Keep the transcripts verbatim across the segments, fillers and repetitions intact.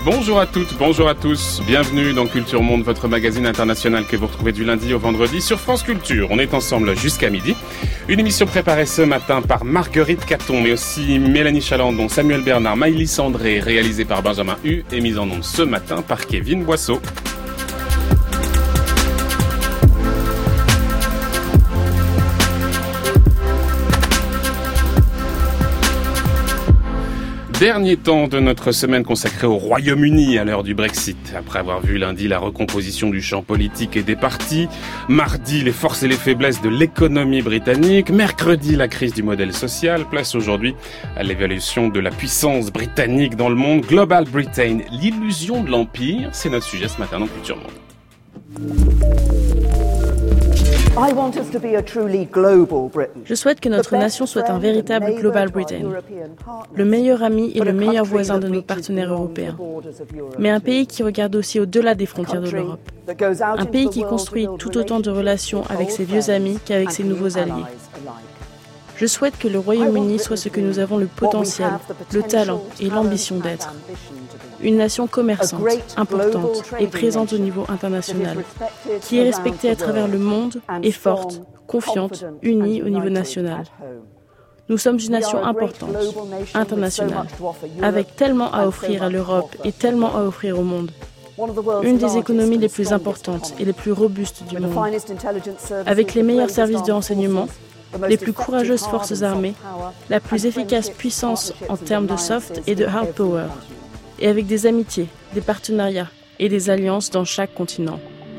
Bonjour à toutes, bonjour à tous, bienvenue dans Culture Monde, votre magazine international que vous retrouvez du lundi au vendredi sur France Culture. On est ensemble jusqu'à midi. Une émission préparée ce matin par Marguerite Caton, mais aussi Mélanie Chalandon, Samuel Bernard, Maïlis André, réalisée par Benjamin Hu et mise en onde ce matin par Kevin Boisseau. Dernier temps de notre semaine consacrée au Royaume-Uni à l'heure du Brexit. Après avoir vu lundi la recomposition du champ politique et des partis, mardi les forces et les faiblesses de l'économie britannique, mercredi la crise du modèle social, place aujourd'hui à l'évaluation de la puissance britannique dans le monde. Global Britain, l'illusion de l'empire, c'est notre sujet ce matin dans Culture Monde. Je souhaite que notre nation soit un véritable Global Britain, le meilleur ami et le meilleur voisin de nos partenaires européens, mais un pays qui regarde aussi au-delà des frontières de l'Europe, un pays qui construit tout autant de relations avec ses vieux amis qu'avec ses nouveaux alliés. Je souhaite que le Royaume-Uni soit ce que nous avons le potentiel, le talent et l'ambition d'être. Une nation commerçante, importante et présente au niveau international, qui est respectée à travers le monde et forte, confiante, unie au niveau national. Nous sommes une nation importante, internationale, avec tellement à offrir à l'Europe et tellement à offrir au monde. Une des économies les plus importantes et les plus robustes du monde, avec les meilleurs services de renseignement, les plus courageuses forces armées, la plus efficace puissance en termes de soft et de hard power, et avec des amitiés, des partenariats et des alliances dans chaque continent.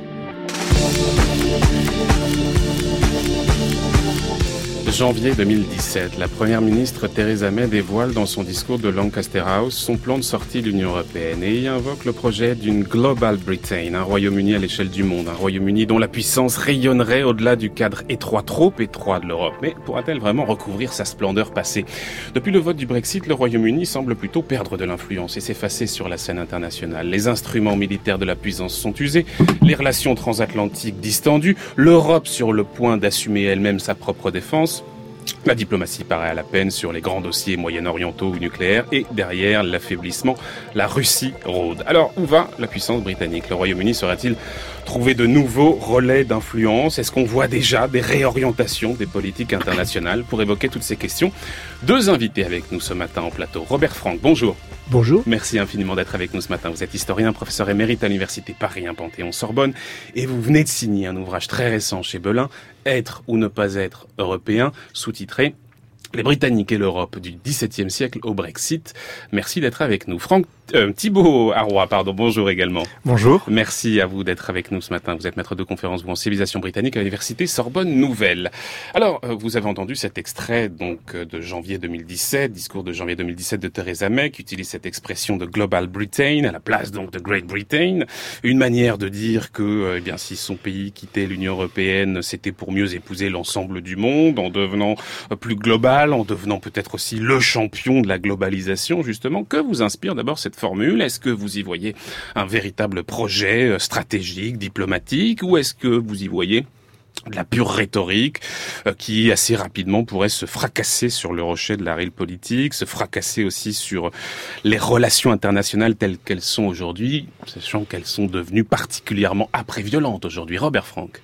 janvier deux mille dix-sept, la première ministre Theresa May dévoile dans son discours de Lancaster House son plan de sortie de l'Union européenne et y invoque le projet d'une Global Britain, un Royaume-Uni à l'échelle du monde, un Royaume-Uni dont la puissance rayonnerait au-delà du cadre étroit, trop étroit de l'Europe. Mais pourra-t-elle vraiment recouvrir sa splendeur passée ? Depuis le vote du Brexit, le Royaume-Uni semble plutôt perdre de l'influence et s'effacer sur la scène internationale. Les instruments militaires de la puissance sont usés, les relations transatlantiques distendues, l'Europe sur le point d'assumer elle-même sa propre défense. La diplomatie paraît à la peine sur les grands dossiers moyen-orientaux ou nucléaires et derrière l'affaiblissement, la Russie rôde. Alors, où va la puissance britannique ? Le Royaume-Uni sera-t-il trouver de nouveaux relais d'influence ? Est-ce qu'on voit déjà des réorientations des politiques internationales ? Pour évoquer toutes ces questions, deux invités avec nous ce matin en plateau. Robert Frank, bonjour. Bonjour. Merci infiniment d'être avec nous ce matin. Vous êtes historien, professeur émérite à l'université Paris un Panthéon-Sorbonne et vous venez de signer un ouvrage très récent chez Belin, Être ou ne pas être européen, sous-titré Les Britanniques et l'Europe du dix-septième siècle au Brexit. Merci d'être avec nous. Franck, euh, Thibaut Arroy, pardon, bonjour également. Bonjour. Merci à vous d'être avec nous ce matin. Vous êtes maître de conférence vous en civilisation britannique à l'université Sorbonne Nouvelle. Alors, euh, vous avez entendu cet extrait donc euh, de janvier deux mille dix-sept, discours de janvier deux mille dix-sept de Theresa May, qui utilise cette expression de Global Britain à la place donc de Great Britain. Une manière de dire que, euh, eh bien, si son pays quittait l'Union européenne, c'était pour mieux épouser l'ensemble du monde, en devenant euh, plus global, en devenant peut-être aussi le champion de la globalisation, justement. Que vous inspire d'abord cette formule ? Est-ce que vous y voyez un véritable projet stratégique, diplomatique, ou est-ce que vous y voyez de la pure rhétorique euh, qui assez rapidement pourrait se fracasser sur le rocher de la réelle politique, se fracasser aussi sur les relations internationales telles qu'elles sont aujourd'hui, sachant qu'elles sont devenues particulièrement âpres et violentes aujourd'hui. Robert Frank.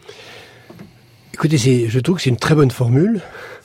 Écoutez, c'est, je trouve que c'est une très bonne formule.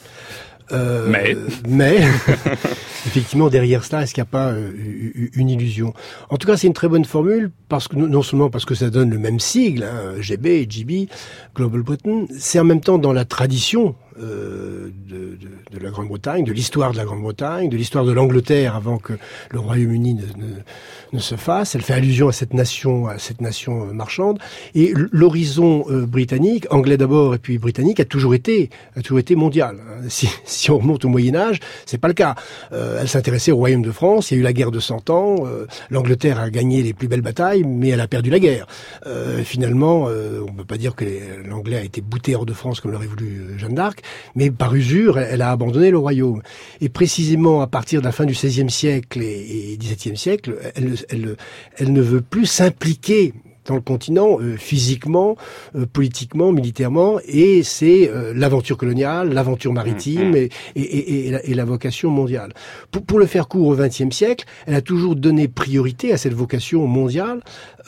Euh, mais, mais effectivement, derrière cela, est-ce qu'il n'y a pas euh, une illusion ? En tout cas, c'est une très bonne formule parce que non seulement parce que ça donne le même sigle, hein, G B et G B, Global Britain, c'est en même temps dans la tradition euh, de, de, de la Grande-Bretagne, de l'histoire de la Grande-Bretagne, de l'histoire de l'Angleterre avant que le Royaume-Uni ne, ne, ne se fasse. Elle fait allusion à cette nation, à cette nation marchande. Et l'horizon euh, britannique, anglais d'abord et puis britannique, a toujours été, a toujours été mondial. Si, si on remonte au Moyen-Âge, c'est pas le cas. Euh, elle s'intéressait au Royaume de France. Il y a eu la guerre de Cent Ans. Euh, L'Angleterre a gagné les plus belles batailles, mais elle a perdu la guerre. Euh, finalement, euh, on peut pas dire que l'Anglais a été bouté hors de France comme l'aurait voulu Jeanne d'Arc. Mais par usure, elle a abandonné le royaume. Et précisément à partir de la fin du seizième siècle et, et dix-septième siècle, elle, elle, elle ne veut plus s'impliquer dans le continent, euh, physiquement, euh, politiquement, militairement, et c'est euh, l'aventure coloniale, l'aventure maritime mmh. et, et, et, et, la, et la vocation mondiale. Pour, pour le faire court au vingtième siècle, elle a toujours donné priorité à cette vocation mondiale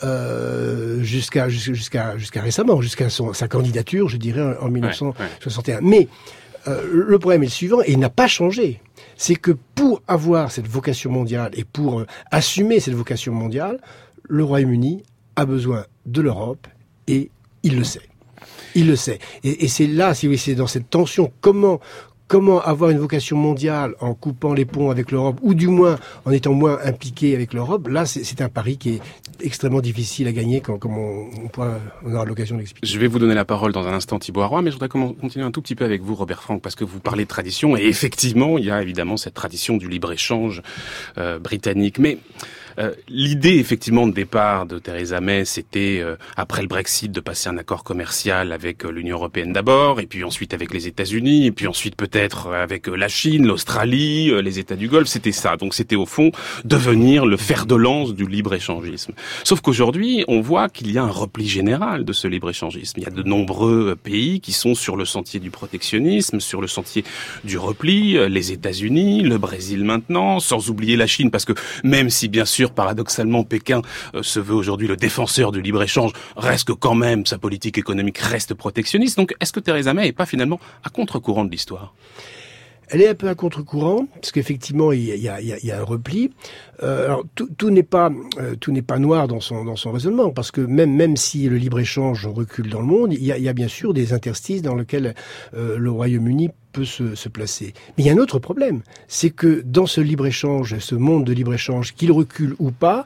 euh, jusqu'à jusqu'à jusqu'à récemment, jusqu'à son, sa candidature, je dirais, en mille neuf cent soixante et un. Ouais, ouais. Mais euh, le problème est le suivant, et il n'a pas changé. C'est que pour avoir cette vocation mondiale et pour euh, assumer cette vocation mondiale, le Royaume-Uni a besoin de l'Europe et il le sait. Il le sait. Et, et c'est là, si vous voulez, c'est dans cette tension, comment comment avoir une vocation mondiale en coupant les ponts avec l'Europe, ou du moins en étant moins impliqué avec l'Europe. Là, c'est, c'est un pari qui est extrêmement difficile à gagner, quand, comme on, on, pourra, on aura l'occasion d'expliquer. Je vais vous donner la parole dans un instant, Thibaut Arroy, mais je voudrais continuer un tout petit peu avec vous, Robert Frank, parce que vous parlez de tradition, et effectivement, il y a évidemment cette tradition du libre-échange euh, britannique. Mais Euh, l'idée, effectivement, de départ de Theresa May, c'était, euh, après le Brexit, de passer un accord commercial avec euh, l'Union européenne d'abord, et puis ensuite avec les États-Unis, et puis ensuite peut-être avec euh, la Chine, l'Australie, euh, les États du Golfe. C'était ça. Donc c'était, au fond, devenir le fer de lance du libre-échangisme. Sauf qu'aujourd'hui, on voit qu'il y a un repli général de ce libre-échangisme. Il y a de nombreux pays qui sont sur le sentier du protectionnisme, sur le sentier du repli, euh, les États-Unis, le Brésil maintenant, sans oublier la Chine, parce que même si, bien sûr, paradoxalement, Pékin euh, se veut aujourd'hui le défenseur du libre-échange, reste que quand même, sa politique économique reste protectionniste. Donc, est-ce que Theresa May n'est pas finalement à contre-courant de l'histoire ? Elle est un peu à contre-courant, parce qu'effectivement, il y a, il y a, il y a un repli. Euh, alors, tout, tout n'est pas, euh, tout n'est pas noir dans son, dans son raisonnement, parce que même, même si le libre-échange recule dans le monde, il y a, il y a bien sûr des interstices dans lesquels euh, le Royaume-Uni peut se, se placer. Mais il y a un autre problème, c'est que dans ce libre-échange, ce monde de libre-échange, qu'il recule ou pas,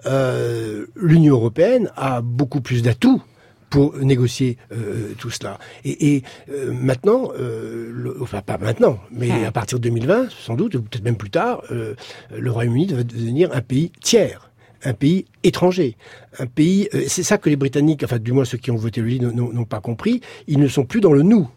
euh, l'Union européenne a beaucoup plus d'atouts pour négocier euh, tout cela. Et, et euh, maintenant, euh, le, enfin pas maintenant, mais à partir de deux mille vingt, sans doute, ou peut-être même plus tard, euh, le Royaume-Uni va devenir un pays tiers, un pays étranger, un pays. Euh, c'est ça que les Britanniques, enfin du moins ceux qui ont voté le oui, n'ont, n'ont pas compris. Ils ne sont plus dans le nous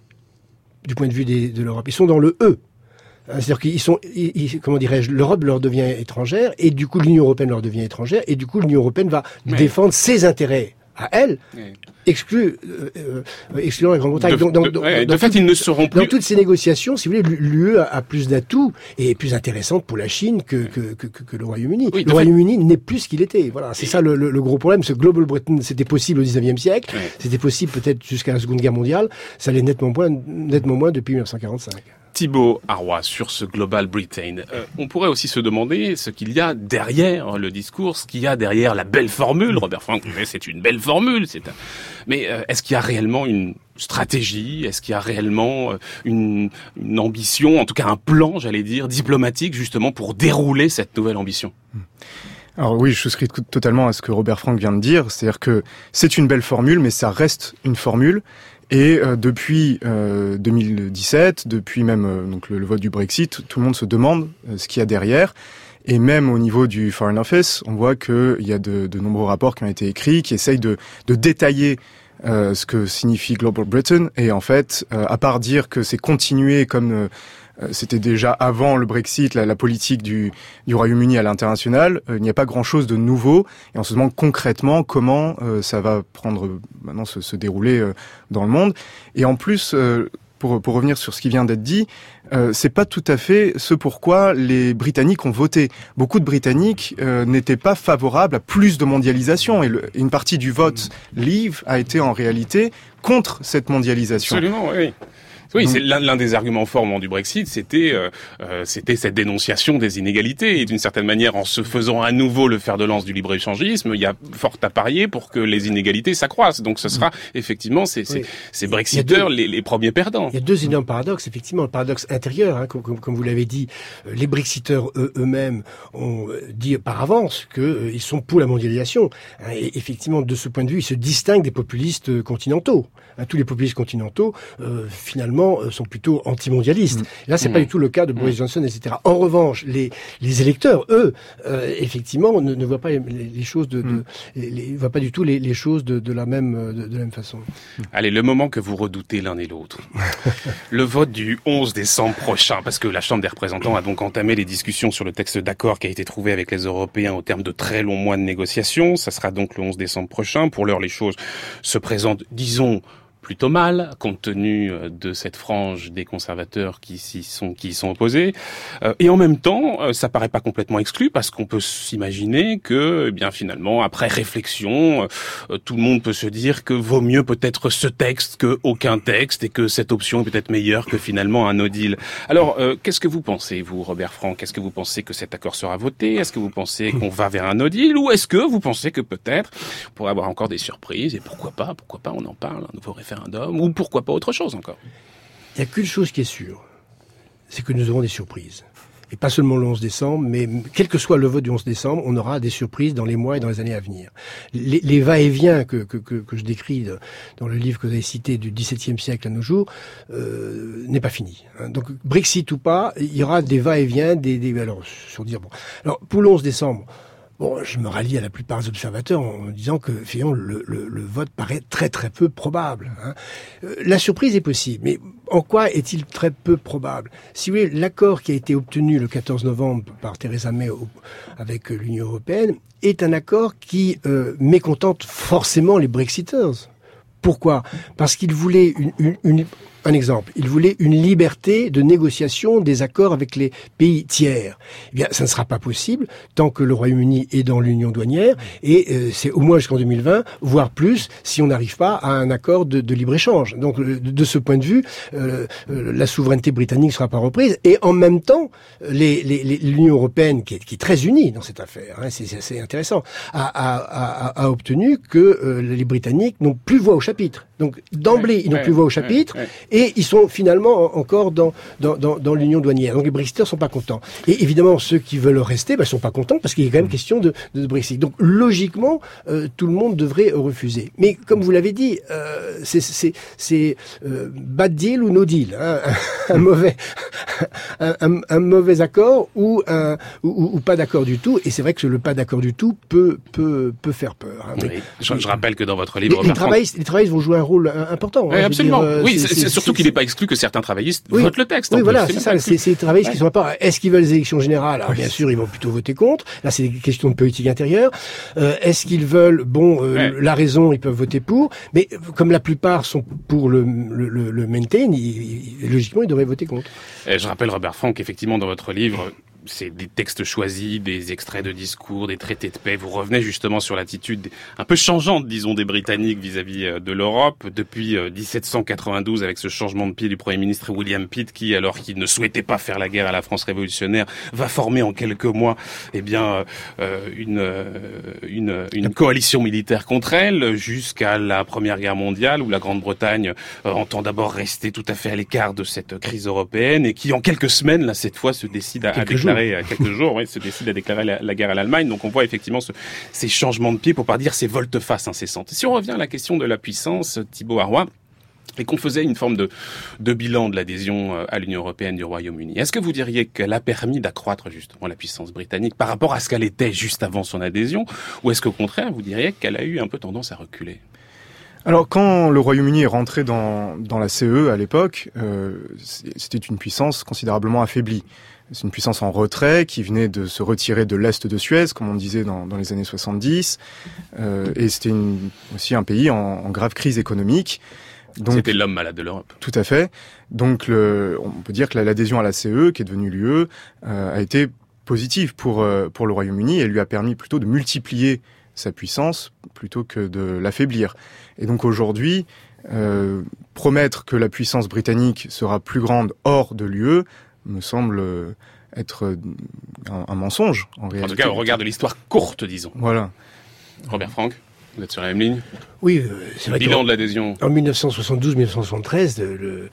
du point de vue des, de l'Europe. Ils sont dans le eux. C'est-à-dire qu'ils sont, ils, comment dirais-je, l'Europe leur devient étrangère, et du coup l'Union européenne leur devient étrangère, et du coup l'Union européenne va oui. défendre ses intérêts à elle, oui. exclu, euh, excluant la Grande-Bretagne. De, donc, de, dans, ouais, dans de fait, tout, ils ne seront plus... Dans toutes ces négociations, si vous voulez, l'U E a plus d'atouts et est plus intéressante pour la Chine que, que, que, que, que le Royaume-Uni. Oui, le Royaume-Uni fait... n'est plus ce qu'il était. Voilà, c'est et... ça le, le, le gros problème. Ce Global Britain, c'était possible au dix-neuvième siècle, oui. c'était possible peut-être jusqu'à la Seconde Guerre mondiale, ça l'est nettement moins, nettement moins depuis mille neuf cent quarante-cinq. Thibaut Arroy, sur ce Global Britain, euh, on pourrait aussi se demander ce qu'il y a derrière le discours, ce qu'il y a derrière la belle formule. Robert Frank, c'est une belle formule. C'est un... Mais euh, est-ce qu'il y a réellement une stratégie ? Est-ce qu'il y a réellement une, une ambition, en tout cas un plan, j'allais dire, diplomatique, justement, pour dérouler cette nouvelle ambition ? Alors oui, je souscris totalement à ce que Robert Frank vient de dire. C'est-à-dire que c'est une belle formule, mais ça reste une formule. Et euh, depuis euh, deux mille dix-sept, depuis même euh, donc le, le vote du Brexit, tout le monde se demande euh, ce qu'il y a derrière. Et même au niveau du Foreign Office, on voit qu'il y a de, de nombreux rapports qui ont été écrits, qui essayent de, de détailler euh, ce que signifie Global Britain. Et en fait, euh, à part dire que c'est continuer comme... Euh, c'était déjà avant le Brexit, la, la politique du, du Royaume-Uni à l'international, euh, il n'y a pas grand-chose de nouveau. Et on se demande concrètement comment euh, ça va prendre maintenant se, se dérouler euh, dans le monde. Et en plus, euh, pour, pour revenir sur ce qui vient d'être dit, euh, c'est pas tout à fait ce pourquoi les Britanniques ont voté. Beaucoup de Britanniques euh, n'étaient pas favorables à plus de mondialisation. Et le, une partie du vote Leave a été en réalité contre cette mondialisation. Absolument, oui. Oui, c'est l'un, l'un des arguments forts du Brexit, c'était euh, euh, c'était cette dénonciation des inégalités. Et d'une certaine manière, en se faisant à nouveau le fer de lance du libre-échangisme, il y a fort à parier pour que les inégalités s'accroissent. Donc ce sera effectivement ces, ces, oui. ces Brexiteurs deux, les, les premiers perdants. Il y a deux énormes paradoxes, effectivement. Le paradoxe intérieur, hein, comme, comme, comme vous l'avez dit, les Brexiteurs eux, eux-mêmes ont dit par avance qu'ils euh, sont pour la mondialisation. Hein, et effectivement, de ce point de vue, ils se distinguent des populistes continentaux. Hein, tous les populistes continentaux, euh, finalement, justement, sont plutôt antimondialistes. Mmh. Là, c'est mmh. pas du tout le cas de Boris mmh. Johnson, et cetera. En revanche, les, les électeurs, eux, euh, effectivement, ne, ne voient pas les, les choses de, mmh. de les, les, voient pas du tout les, les choses de, de la même, de, de la même façon. Allez, le moment que vous redoutez l'un et l'autre. Le vote du onze décembre prochain, parce que la Chambre des représentants a donc entamé les discussions sur le texte d'accord qui a été trouvé avec les Européens au terme de très longs mois de négociations. Ça sera donc le onze décembre prochain. Pour l'heure, les choses se présentent, disons, plutôt mal, compte tenu de cette frange des conservateurs qui s'y sont, qui y sont opposés. Euh, et en même temps, ça paraît pas complètement exclu, parce qu'on peut s'imaginer que, eh bien, finalement, après réflexion, euh, tout le monde peut se dire que vaut mieux peut-être ce texte que aucun texte, et que cette option est peut-être meilleure que finalement un no deal. Alors, euh, qu'est-ce que vous pensez, vous, Robert Frank? Est-ce que vous pensez que cet accord sera voté? Est-ce que vous pensez qu'on va vers un no deal? Ou est-ce que vous pensez que peut-être on pourrait avoir encore des surprises? Et pourquoi pas, pourquoi pas, on en parle, un nouveau référendum, ou pourquoi pas autre chose encore? Il n'y a qu'une chose qui est sûre, c'est que nous aurons des surprises. Et pas seulement le onze décembre, mais quel que soit le vote du onze décembre, on aura des surprises dans les mois et dans les années à venir. Les, les va-et-vient que, que, que, que je décris dans le livre que vous avez cité du dix-septième siècle à nos jours, euh, n'est pas fini. Donc, Brexit ou pas, il y aura des va-et-vient, des, des, alors, sur dire, bon. Alors, pour le onze décembre, bon, je me rallie à la plupart des observateurs en disant que, finalement, le, le, le vote paraît très très peu probable. Hein. Euh, la surprise est possible, mais en quoi est-il très peu probable? Si vous voulez, l'accord qui a été obtenu le quatorze novembre par Theresa May au, avec l'Union européenne est un accord qui euh, mécontente forcément les Brexiters. Pourquoi? Parce qu'il voulait une, une, une un exemple, il voulait une liberté de négociation des accords avec les pays tiers. Eh bien, ça ne sera pas possible tant que le Royaume-Uni est dans l'union douanière, et euh, c'est au moins jusqu'en deux mille vingt, voire plus, si on n'arrive pas à un accord de, de libre-échange. Donc, de, de ce point de vue, euh, euh, la souveraineté britannique ne sera pas reprise, et en même temps, les, les, les, l'Union européenne, qui est, qui est très unie dans cette affaire, hein, c'est, c'est assez intéressant, a, a, a, a obtenu que euh, les Britanniques n'ont plus voix au chapitre. Donc, d'emblée, ouais, ils n'ont ouais, plus voix au chapitre, ouais, ouais. Et ils sont finalement encore dans, dans, dans, dans l'union douanière. Donc les Brexiteurs sont pas contents. Et évidemment, ceux qui veulent rester, ben, sont pas contents parce qu'il y a quand même question de, de Brexit. Donc logiquement, euh, tout le monde devrait refuser. Mais comme vous l'avez dit, euh, c'est, c'est, c'est euh, bad deal ou no deal, hein, un, un mauvais, un, un, un mauvais accord ou, un, ou, ou pas d'accord du tout. Et c'est vrai que le pas d'accord du tout peut, peut, peut faire peur. Hein. Mais, oui. je, je rappelle que dans votre livre, les, les, travaillistes, les travaillistes vont jouer un rôle important. Oui, hein, absolument. Dire, euh, oui, c'est, c'est, c'est, surtout c'est, qu'il n'est pas exclu que certains travaillistes oui, votent le texte. Oui, en voilà, plus. c'est, c'est ça. C'est, c'est les travaillistes ouais. qui sont pas. Est-ce qu'ils veulent les élections générales? Alors, bien sûr, ils vont plutôt voter contre. Là, c'est des questions de politique intérieure. Euh, est-ce qu'ils veulent, bon, euh, ouais. la raison, ils peuvent voter pour. Mais comme la plupart sont pour le, le, le, le maintain, ils, ils, logiquement, ils devraient voter contre. Et je rappelle, Robert Frank, effectivement, dans votre livre, c'est des textes choisis, des extraits de discours, des traités de paix. Vous revenez justement sur l'attitude un peu changeante, disons, des Britanniques vis-à-vis de l'Europe depuis dix-sept cent quatre-vingt-douze, avec ce changement de pied du Premier ministre William Pitt, qui, alors qu'il ne souhaitait pas faire la guerre à la France révolutionnaire, va former en quelques mois, eh bien, euh, une, une, une coalition militaire contre elle, jusqu'à la Première Guerre mondiale, où la Grande-Bretagne euh, entend d'abord rester tout à fait à l'écart de cette crise européenne, et qui, en quelques semaines, là, cette fois, se décide à, à déclarer à quelques jours, oui, se décide à déclarer la, la guerre à l'Allemagne. Donc on voit effectivement ce, ces changements de pied, pour pas dire ces volte-face incessantes. Si on revient à la question de la puissance, Thibaut Harrois, et qu'on faisait une forme de, de bilan de l'adhésion à l'Union européenne du Royaume-Uni, est-ce que vous diriez qu'elle a permis d'accroître justement la puissance britannique par rapport à ce qu'elle était juste avant son adhésion, ou est-ce qu'au contraire, vous diriez qu'elle a eu un peu tendance à reculer? Alors, quand le Royaume-Uni est rentré dans, dans la C E à l'époque, euh, c'était une puissance considérablement affaiblie. C'est une puissance en retrait qui venait de se retirer de l'Est de Suez, comme on disait dans, dans les années soixante-dix. Euh, et c'était une, aussi un pays en, en grave crise économique. Donc, c'était l'homme malade de l'Europe. Tout à fait. Donc, le, on peut dire que l'adhésion à la C E, qui est devenue l'U E, euh, a été positive pour, euh, pour le Royaume-Uni et lui a permis plutôt de multiplier sa puissance plutôt que de l'affaiblir. Et donc aujourd'hui, euh, promettre que la puissance britannique sera plus grande hors de l'U E me semble être un, un mensonge, en réalité. En tout cas, au regard de l'histoire courte, disons. Voilà. Robert Frank, vous êtes sur la même ligne? Oui, euh, c'est vrai. Bilan de l'adhésion. En mille neuf cent soixante-douze mille neuf cent soixante-treize, le,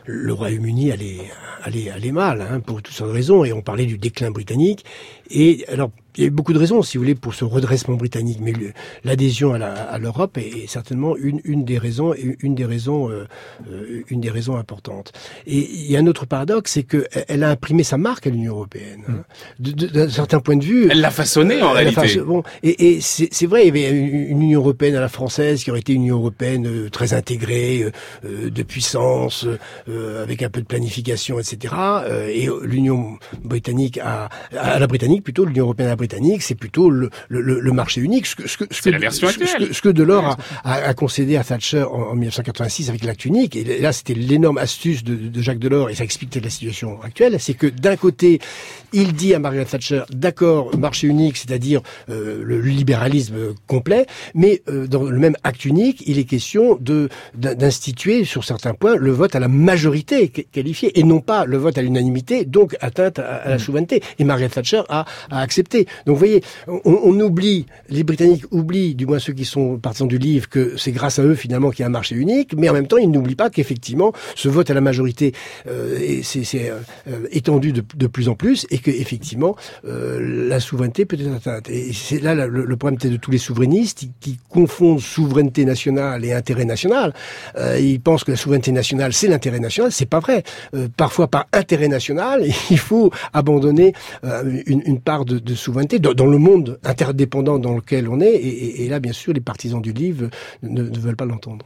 le Royaume-Uni allait, allait, allait mal, hein, pour toutes sortes de raisons, et on parlait du déclin britannique. Et alors, il y a eu beaucoup de raisons, si vous voulez, pour ce redressement britannique, mais le, l'adhésion à, la, à l'Europe est, est certainement une, une des raisons, une des raisons, euh, une des raisons importantes. Et il y a un autre paradoxe, c'est que elle a imprimé sa marque à l'Union européenne. Hein. De, de, d'un certain point de vue, elle l'a façonnée en réalité. Façon, bon, et, et c'est, c'est vrai, il y avait une Union européenne à la française qui aurait été une Union européenne euh, très intégrée, euh, de puissance, euh, avec un peu de planification, et cetera. Euh, et l'Union britannique à, à la britannique plutôt, l'Union européenne à la britannique, c'est plutôt le, le, le marché unique. Ce que, ce que, ce c'est que, la version ce, actuelle. Ce que, ce que Delors a, a, a concédé à Thatcher en, en dix-neuf cent quatre-vingt-six avec l'acte unique. Et là, c'était l'énorme astuce de, de Jacques Delors, et ça explique la situation actuelle. C'est que d'un côté, il dit à Margaret Thatcher, d'accord, marché unique, c'est-à-dire euh, le libéralisme complet, mais euh, dans le même acte unique, il est question de d'instituer sur certains points le vote à la majorité qualifiée et non pas le vote à l'unanimité, donc atteinte à, à la souveraineté. Et Margaret Thatcher a, a accepté. Donc vous voyez, on, on oublie, les Britanniques oublient, du moins ceux qui sont partisans du livre, que c'est grâce à eux finalement qu'il y a un marché unique, mais en même temps ils n'oublient pas qu'effectivement ce vote à la majorité euh, c'est, c'est euh, étendu de, de plus en plus et que effectivement euh, la souveraineté peut être atteinte. Et c'est là le, le problème de tous les souverainistes qui, qui confondent souveraineté nationale et intérêt national. Euh, ils pensent que la souveraineté nationale c'est l'intérêt national, c'est pas vrai. Euh, parfois par intérêt national, il faut abandonner euh, une, une part de, de souveraineté dans, dans le monde interdépendant dans lequel on est. Et, et, et là, bien sûr, les partisans du livre ne, ne veulent pas l'entendre.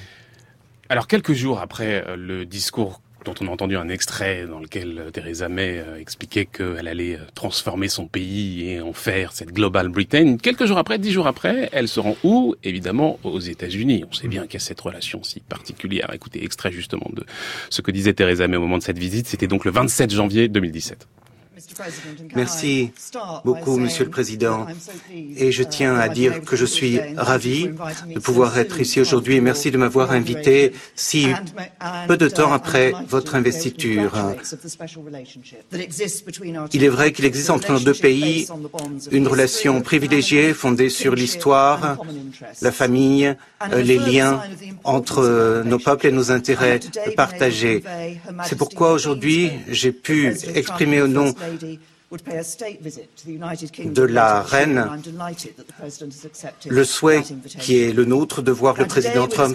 Alors, quelques jours après le discours dont on a entendu un extrait dans lequel Theresa May expliquait qu'elle allait transformer son pays et en faire cette Global Britain. Quelques jours après, dix jours après, elle se rend où? Évidemment, aux États-Unis. On sait bien qu'il y a cette relation si particulière. Écoutez, extrait justement de ce que disait Theresa May au moment de cette visite. C'était donc le vingt-sept janvier deux mille dix-sept. Merci beaucoup, Monsieur le Président. Et je tiens à dire que je suis ravi de pouvoir être ici aujourd'hui et merci de m'avoir invité si peu de temps après votre investiture. Il est vrai qu'il existe entre nos deux pays une relation privilégiée fondée sur l'histoire, la famille, les liens entre nos peuples et nos intérêts partagés. C'est pourquoi aujourd'hui j'ai pu exprimer au nom de la reine le souhait qui est le nôtre de voir le président Trump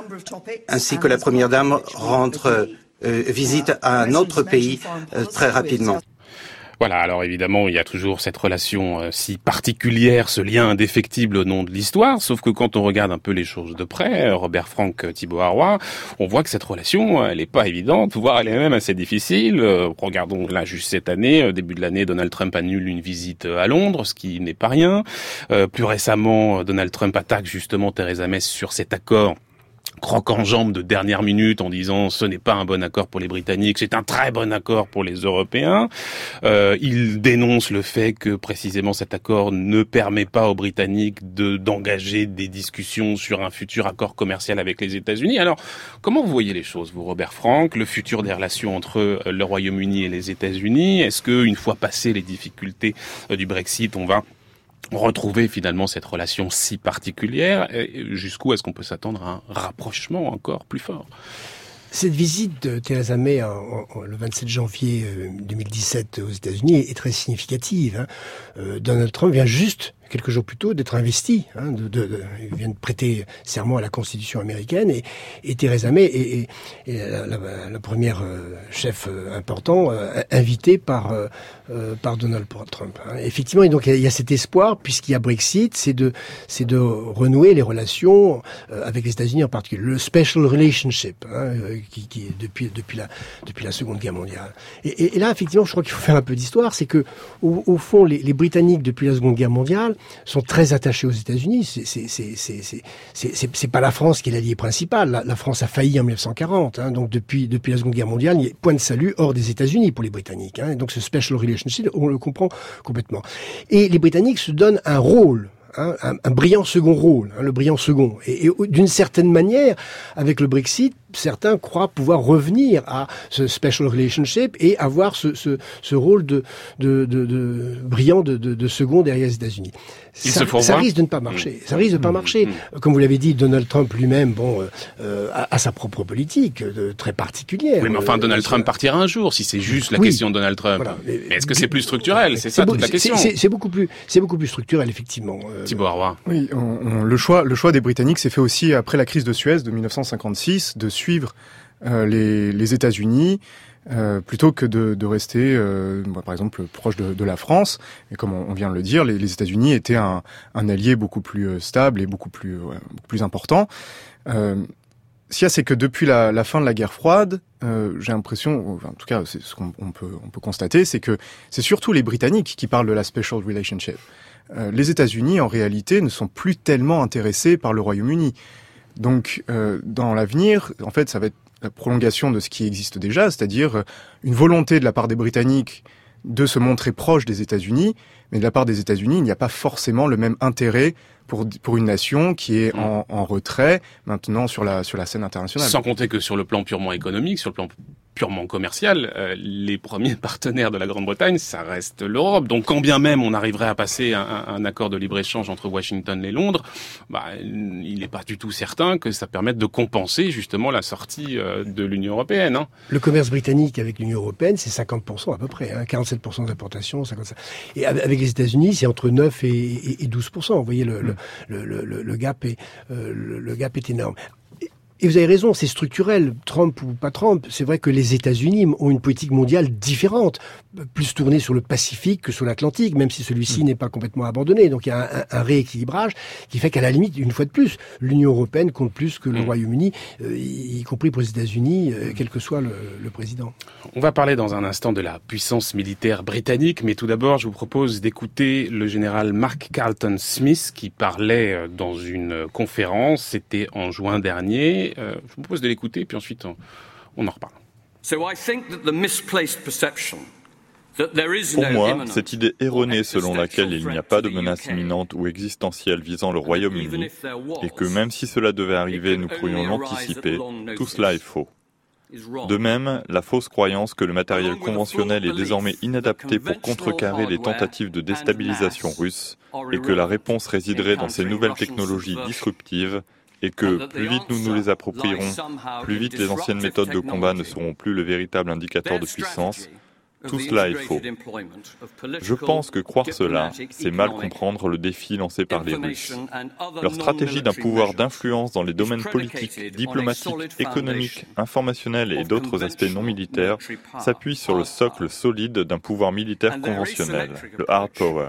ainsi que la première dame rendre euh, visite à un autre pays euh, très rapidement. Voilà, alors évidemment, il y a toujours cette relation euh, si particulière, ce lien indéfectible au nom de l'histoire, sauf que quand on regarde un peu les choses de près, Robert Frank, Thibaut Harrois, on voit que cette relation, elle n'est pas évidente, voire elle est même assez difficile. Euh, regardons là, juste cette année, euh, début de l'année, Donald Trump annule une visite à Londres, ce qui n'est pas rien. Euh, plus récemment, Donald Trump attaque justement Theresa May sur cet accord croque en jambe de dernière minute en disant ce n'est pas un bon accord pour les Britanniques, c'est un très bon accord pour les Européens. Euh, il dénonce le fait que précisément cet accord ne permet pas aux Britanniques de d'engager des discussions sur un futur accord commercial avec les États-Unis. Alors, comment vous voyez les choses, vous, Robert Frank, le futur des relations entre le Royaume-Uni et les États-Unis? Est-ce que, une fois passées les difficultés du Brexit, on va retrouver finalement cette relation si particulière? Jusqu'où est-ce qu'on peut s'attendre à un rapprochement encore plus fort? Cette visite de Theresa May en, en, le vingt-sept janvier deux mille dix-sept aux États-Unis est très significative. Hein. Euh, Donald Trump vient juste quelques jours plus tôt d'être investi, hein, de, de, de, il vient de prêter serment à la Constitution américaine et, et Theresa May est, est, est la, la, la première euh, chef euh, important euh, invitée par euh, euh, par Donald Trump. Hein. Effectivement, et donc il y, y a cet espoir puisqu'il y a Brexit, c'est de c'est de renouer les relations euh, avec les États-Unis en particulier, le special relationship, hein, qui, qui est depuis depuis la depuis la Seconde Guerre mondiale. Et, et, et là, effectivement, je crois qu'il faut faire un peu d'histoire, c'est que au, au fond, les, les Britanniques depuis la Seconde Guerre mondiale sont très attachés aux États-Unis. C'est, c'est, c'est, c'est, c'est, c'est, c'est, c'est pas la France qui est l'allié principal. La, la France a failli en dix-neuf cent quarante. Hein, donc depuis depuis la Seconde Guerre mondiale, il y a point de salut hors des États-Unis pour les Britanniques. Hein, donc ce special relationship, on le comprend complètement. Et les Britanniques se donnent un rôle. hein, un, un brillant second rôle, hein, le brillant second. Et, et d'une certaine manière, avec le Brexit, certains croient pouvoir revenir à ce special relationship et avoir ce, ce, ce rôle de, de, de, de brillant de, de, de second derrière les États-Unis. Il Ça, se ça risque de ne pas marcher. Ça risque de ne pas marcher. Comme vous l'avez dit, Donald Trump lui-même, bon, euh, a, a sa propre politique euh, très particulière. Oui, mais enfin, euh, Donald ça... Trump partira un jour, si c'est juste la oui. question de Donald Trump. Voilà. Mais, mais est-ce que c'est plus structurel? C'est, c'est ça beau, toute la question. C'est, c'est, c'est beaucoup plus, c'est beaucoup plus structurel, effectivement. Euh... Thibaut Harrois. Oui, on, on, le choix, le choix des Britanniques s'est fait aussi après la crise de Suez de dix-neuf cent cinquante-six, de suivre euh, les, les États-Unis. Euh, plutôt que de, de rester, euh, par exemple, proche de, de la France. Et comme on, on vient de le dire, les, les États-Unis étaient un, un allié beaucoup plus euh, stable et beaucoup plus, ouais, beaucoup plus important. Euh, ce qu'il y a, c'est que depuis la, la fin de la guerre froide, euh, j'ai l'impression, enfin, en tout cas, c'est ce qu'on on peut, on peut constater, c'est que c'est surtout les Britanniques qui parlent de la special relationship. Euh, les États-Unis, en réalité, ne sont plus tellement intéressés par le Royaume-Uni. Donc, euh, dans l'avenir, en fait, ça va être la prolongation de ce qui existe déjà, c'est-à-dire une volonté de la part des Britanniques de se montrer proche des États-Unis, mais de la part des États-Unis, il n'y a pas forcément le même intérêt pour pour une nation qui est en, en retrait maintenant sur la sur la scène internationale. Sans compter que sur le plan purement économique, sur le plan purement commercial, euh, les premiers partenaires de la Grande-Bretagne, ça reste l'Europe. Donc, quand bien même on arriverait à passer un, un accord de libre-échange entre Washington et Londres, bah, il n'est pas du tout certain que ça permette de compenser justement la sortie euh, de l'Union européenne. Hein. Le commerce britannique avec l'Union européenne, c'est cinquante pour cent à peu près, hein, quarante-sept pour cent d'importation, cinquante-cinq. Et avec les États-Unis, c'est entre neuf et douze pour cent. Vous voyez, le, mmh. le, le, le, le gap est euh, le, le gap est énorme. Et vous avez raison, c'est structurel, Trump ou pas Trump. C'est vrai que les États-Unis ont une politique mondiale différente, plus tournée sur le Pacifique que sur l'Atlantique, même si celui-ci mmh. n'est pas complètement abandonné. Donc il y a un, un, un rééquilibrage qui fait qu'à la limite, une fois de plus, l'Union européenne compte plus que le mmh. Royaume-Uni, euh, y, y compris pour les États-Unis, euh, quel que soit le, le président. On va parler dans un instant de la puissance militaire britannique, mais tout d'abord, je vous propose d'écouter le général Mark Carleton Smith qui parlait dans une conférence, c'était en juin dernier. Euh, je vous propose de l'écouter, puis ensuite on, on en reparle. Pour moi, cette idée erronée selon laquelle il n'y a pas de menace imminente ou existentielle visant le Royaume-Uni, et que même si cela devait arriver, nous pourrions l'anticiper, tout cela est faux. De même, la fausse croyance que le matériel conventionnel est désormais inadapté pour contrecarrer les tentatives de déstabilisation russe, et que la réponse résiderait dans ces nouvelles technologies disruptives, et que plus vite nous nous les approprierons, plus vite les anciennes méthodes de combat ne seront plus le véritable indicateur de puissance, tout cela est faux. Je pense que croire cela, c'est mal comprendre le défi lancé par les Russes. Leur stratégie d'un pouvoir d'influence dans les domaines politiques, diplomatiques, économiques, informationnels et d'autres aspects non militaires s'appuie sur le socle solide d'un pouvoir militaire conventionnel, le hard power.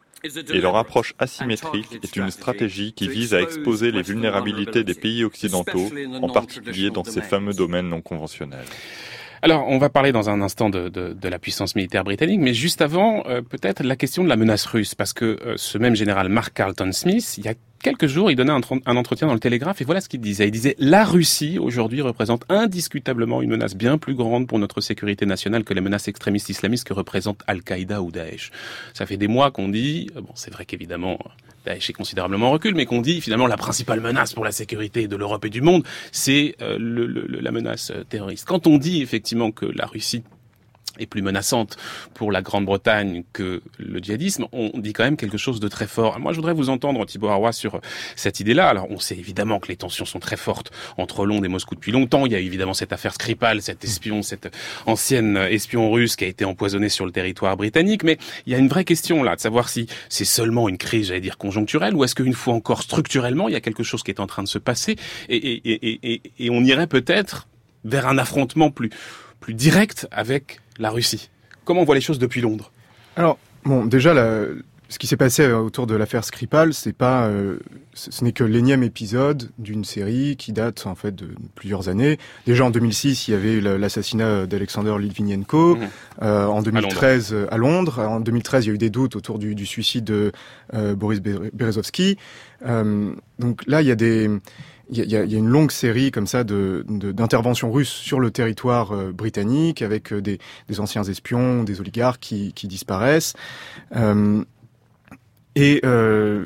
Et leur approche asymétrique est une stratégie qui vise à exposer les vulnérabilités des pays occidentaux, en particulier dans ces fameux domaines non conventionnels. Alors, on va parler dans un instant de, de, de la puissance militaire britannique, mais juste avant, euh, peut-être la question de la menace russe, parce que euh, ce même général Mark Carleton Smith, il y a quelques jours, il donnait un, un entretien dans le Télégraphe, et voilà ce qu'il disait. Il disait « La Russie, aujourd'hui, représente indiscutablement une menace bien plus grande pour notre sécurité nationale que les menaces extrémistes islamistes que représentent Al-Qaïda ou Daesh. » Ça fait des mois qu'on dit, bon, c'est vrai qu'évidemment, Daesh est considérablement en recul, mais qu'on dit, finalement, la principale menace pour la sécurité de l'Europe et du monde, c'est euh, le, le, la menace terroriste. Quand on dit, effectivement, que la Russie est plus menaçante pour la Grande-Bretagne que le djihadisme, on dit quand même quelque chose de très fort. Moi, je voudrais vous entendre, Thibaut Harrois, sur cette idée-là. Alors, on sait évidemment que les tensions sont très fortes entre Londres et Moscou depuis longtemps. Il y a évidemment cette affaire Skripal, cet espion, cette ancienne espion russe qui a été empoisonné sur le territoire britannique. Mais il y a une vraie question là, de savoir si c'est seulement une crise, j'allais dire, conjoncturelle, ou est-ce qu'une fois encore, structurellement, il y a quelque chose qui est en train de se passer et, et, et, et, et on irait peut-être vers un affrontement plus, plus direct avec la Russie. Comment on voit les choses depuis Londres ? Alors, bon, déjà, la, ce qui s'est passé autour de l'affaire Skripal, c'est pas, euh, ce, ce n'est que l'énième épisode d'une série qui date en fait de plusieurs années. Déjà en deux mille six, il y avait l'assassinat d'Alexander Litvinenko. Mmh. Euh, en deux mille treize, à Londres. à Londres. En deux mille treize, il y a eu des doutes autour du, du suicide de euh, Boris Berezovsky. Euh, donc là, il y a des Il y, a, il y a une longue série comme ça de, de, d'interventions russes sur le territoire euh, britannique avec euh, des, des anciens espions, des oligarques qui, qui disparaissent. Euh, et euh,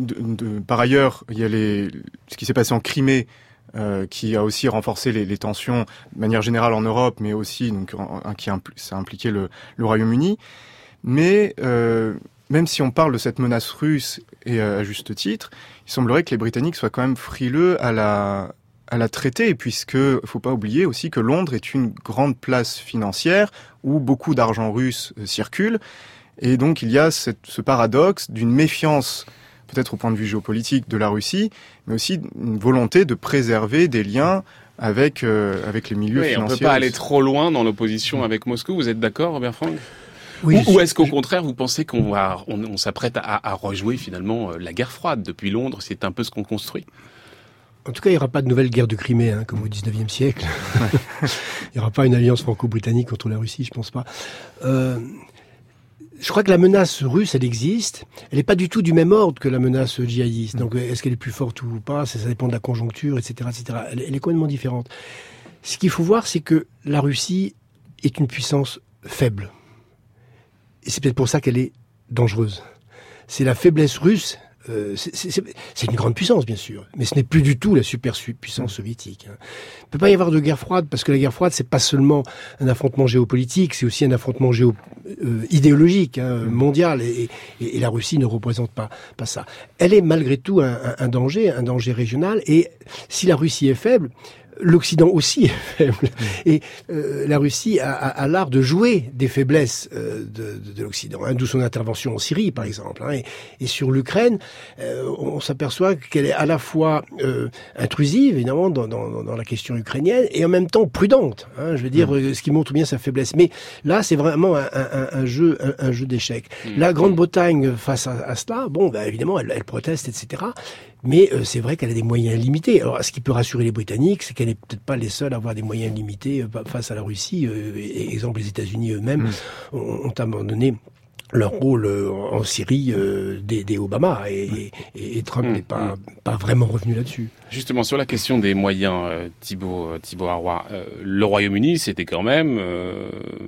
de, de, par ailleurs, il y a les, ce qui s'est passé en Crimée, euh, qui a aussi renforcé les, les tensions de manière générale en Europe, mais aussi donc en, en, qui a, ça a impliqué le, le Royaume-Uni. Mais euh, même si on parle de cette menace russe, et à juste titre, il semblerait que les Britanniques soient quand même frileux à la à la traiter, puisque faut pas oublier aussi que Londres est une grande place financière où beaucoup d'argent russe euh, circule, et donc il y a cette, ce paradoxe d'une méfiance, peut-être au point de vue géopolitique, de la Russie, mais aussi une volonté de préserver des liens avec euh, avec les milieux oui, financiers. On ne peut pas aller trop loin dans l'opposition avec Moscou. Vous êtes d'accord, Robert Frank? Oui, Ou, je, ou est-ce qu'au je... contraire, vous pensez qu'on va, on, on s'apprête à, à rejouer finalement la guerre froide depuis Londres? C'est un peu ce qu'on construit. En tout cas, il n'y aura pas de nouvelle guerre de Crimée, hein, comme au dix-neuvième siècle. Il n'y aura pas une alliance franco-britannique contre la Russie, je pense pas. Euh, je crois que la menace russe, elle existe. Elle n'est pas du tout du même ordre que la menace djihadiste. Donc, est-ce qu'elle est plus forte ou pas? Ça, ça dépend de la conjoncture, et cetera, et cetera. Elle, elle est complètement différente. Ce qu'il faut voir, c'est que la Russie est une puissance faible. Et c'est peut-être pour ça qu'elle est dangereuse. C'est la faiblesse russe. Euh, c'est, c'est, c'est une grande puissance, bien sûr, mais ce n'est plus du tout la superpuissance soviétique. Hein. Il ne peut pas y avoir de guerre froide, parce que la guerre froide, c'est pas seulement un affrontement géopolitique, c'est aussi un affrontement géo, euh, idéologique, hein, mondial, et, et, et la Russie ne représente pas, pas ça. Elle est malgré tout un, un, un danger, un danger régional, et si la Russie est faible, l'Occident aussi est faible. Et euh, la Russie a, a, a l'art de jouer des faiblesses euh, de, de, de l'Occident, hein, d'où son intervention en Syrie, par exemple. Hein, et, et sur l'Ukraine, euh, on s'aperçoit qu'elle est à la fois euh, intrusive, évidemment, dans, dans, dans la question ukrainienne, et en même temps prudente. Hein, je veux dire, mmh. ce qui montre bien sa faiblesse. Mais là, c'est vraiment un, un, un jeu, un, un jeu d'échecs. Mmh. La Grande-Bretagne, face à, à cela, bon, bah, évidemment, elle, elle proteste, et cetera. Mais euh, c'est vrai qu'elle a des moyens limités. Alors, ce qui peut rassurer les Britanniques, c'est qu'elle n'est peut-être pas les seuls à avoir des moyens limités euh, face à la Russie. Euh, et, exemple, les États-Unis eux-mêmes mmh. ont, ont abandonné leur rôle euh, en Syrie euh, des, des Obama. Et, et, et Trump mmh. n'est pas, pas vraiment revenu là-dessus. Justement, sur la question des moyens, euh, Thibaut, euh, Thibaut Harrois, euh, le Royaume-Uni, c'était quand même euh,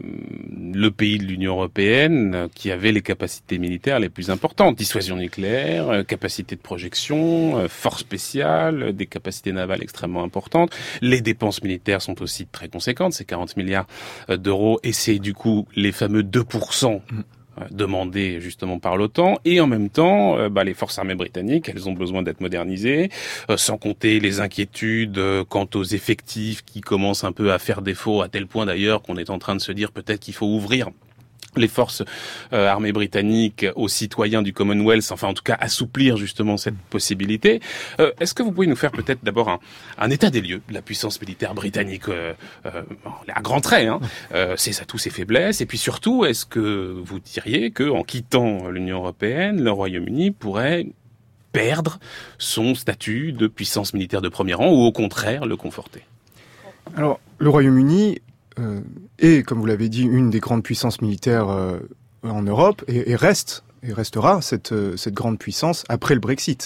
le pays de l'Union européenne qui avait les capacités militaires les plus importantes. Dissuasion nucléaire, euh, capacité de projection, euh, force spéciale, des capacités navales extrêmement importantes. Les dépenses militaires sont aussi très conséquentes, c'est quarante milliards d'euros, et c'est du coup les fameux deux pour cent mmh. demandé justement par l'OTAN, et en même temps, euh, bah, les forces armées britanniques, elles ont besoin d'être modernisées, euh, sans compter les inquiétudes euh, quant aux effectifs qui commencent un peu à faire défaut, à tel point d'ailleurs qu'on est en train de se dire peut-être qu'il faut ouvrir les forces euh, armées britanniques aux citoyens du Commonwealth, enfin en tout cas assouplir justement cette possibilité. Euh, est-ce que vous pouvez nous faire peut-être d'abord un, un état des lieux de la puissance militaire britannique euh, euh, à grands traits, hein, euh, ses atouts, ses faiblesses, et puis surtout, est-ce que vous diriez que en quittant l'Union européenne, le Royaume-Uni pourrait perdre son statut de puissance militaire de premier rang, ou au contraire le conforter? Alors, le Royaume-Uni Euh, est, comme vous l'avez dit, une des grandes puissances militaires euh, en Europe, et, et reste et restera cette, cette grande puissance après le Brexit.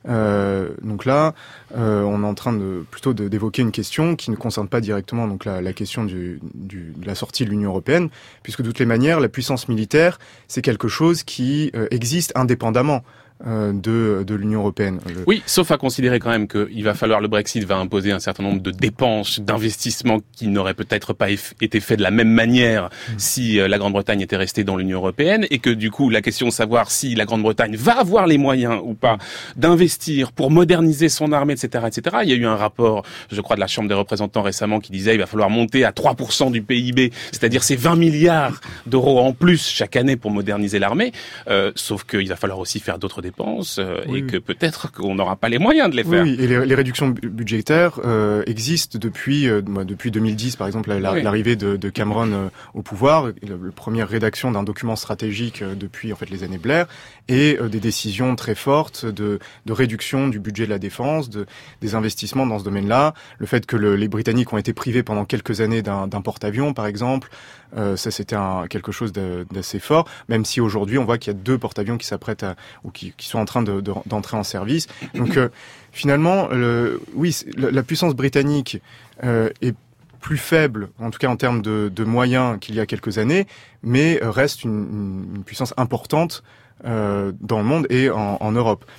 Euh, donc là, euh, on est en train de plutôt de, d'évoquer une question qui ne concerne pas directement donc la, la question du, du, de la sortie de l'Union européenne, puisque de toutes les manières, la puissance militaire, c'est quelque chose qui euh, existe indépendamment Euh, de, de l'Union européenne. Je... Oui, sauf à considérer quand même qu'il va falloir, le Brexit va imposer un certain nombre de dépenses, d'investissements qui n'auraient peut-être pas eff- été faits de la même manière mmh. si euh, la Grande-Bretagne était restée dans l'Union européenne, et que du coup, la question de savoir si la Grande-Bretagne va avoir les moyens ou pas d'investir pour moderniser son armée, et cetera, et cetera. Il y a eu un rapport, je crois, de la Chambre des représentants récemment qui disait qu'il va falloir monter à trois pour cent du P I B, c'est-à-dire ces vingt milliards d'euros en plus chaque année pour moderniser l'armée, euh, sauf qu'il va falloir aussi faire d'autres dépenses euh, oui, et oui. que peut-être qu'on n'aura pas les moyens de les faire. Oui, et les, les réductions budgétaires euh, existent depuis euh, depuis deux mille dix, par exemple, la, oui. l'arrivée de, de Cameron euh, au pouvoir, la, la première rédaction d'un document stratégique euh, depuis en fait les années Blair, et euh, des décisions très fortes de, de réduction du budget de la défense, de, des investissements dans ce domaine-là, le fait que le, les Britanniques ont été privés pendant quelques années d'un, d'un porte-avions, par exemple, euh, ça c'était un, quelque chose de, d'assez fort, même si aujourd'hui on voit qu'il y a deux porte-avions qui s'apprêtent à, ou qui, qui sont en train de, de, d'entrer en service. Donc euh, finalement, le, oui, la, la puissance britannique euh, est plus faible, en tout cas en termes de, de moyens qu'il y a quelques années, mais reste une, une puissance importante euh, dans le monde et en, en Europe.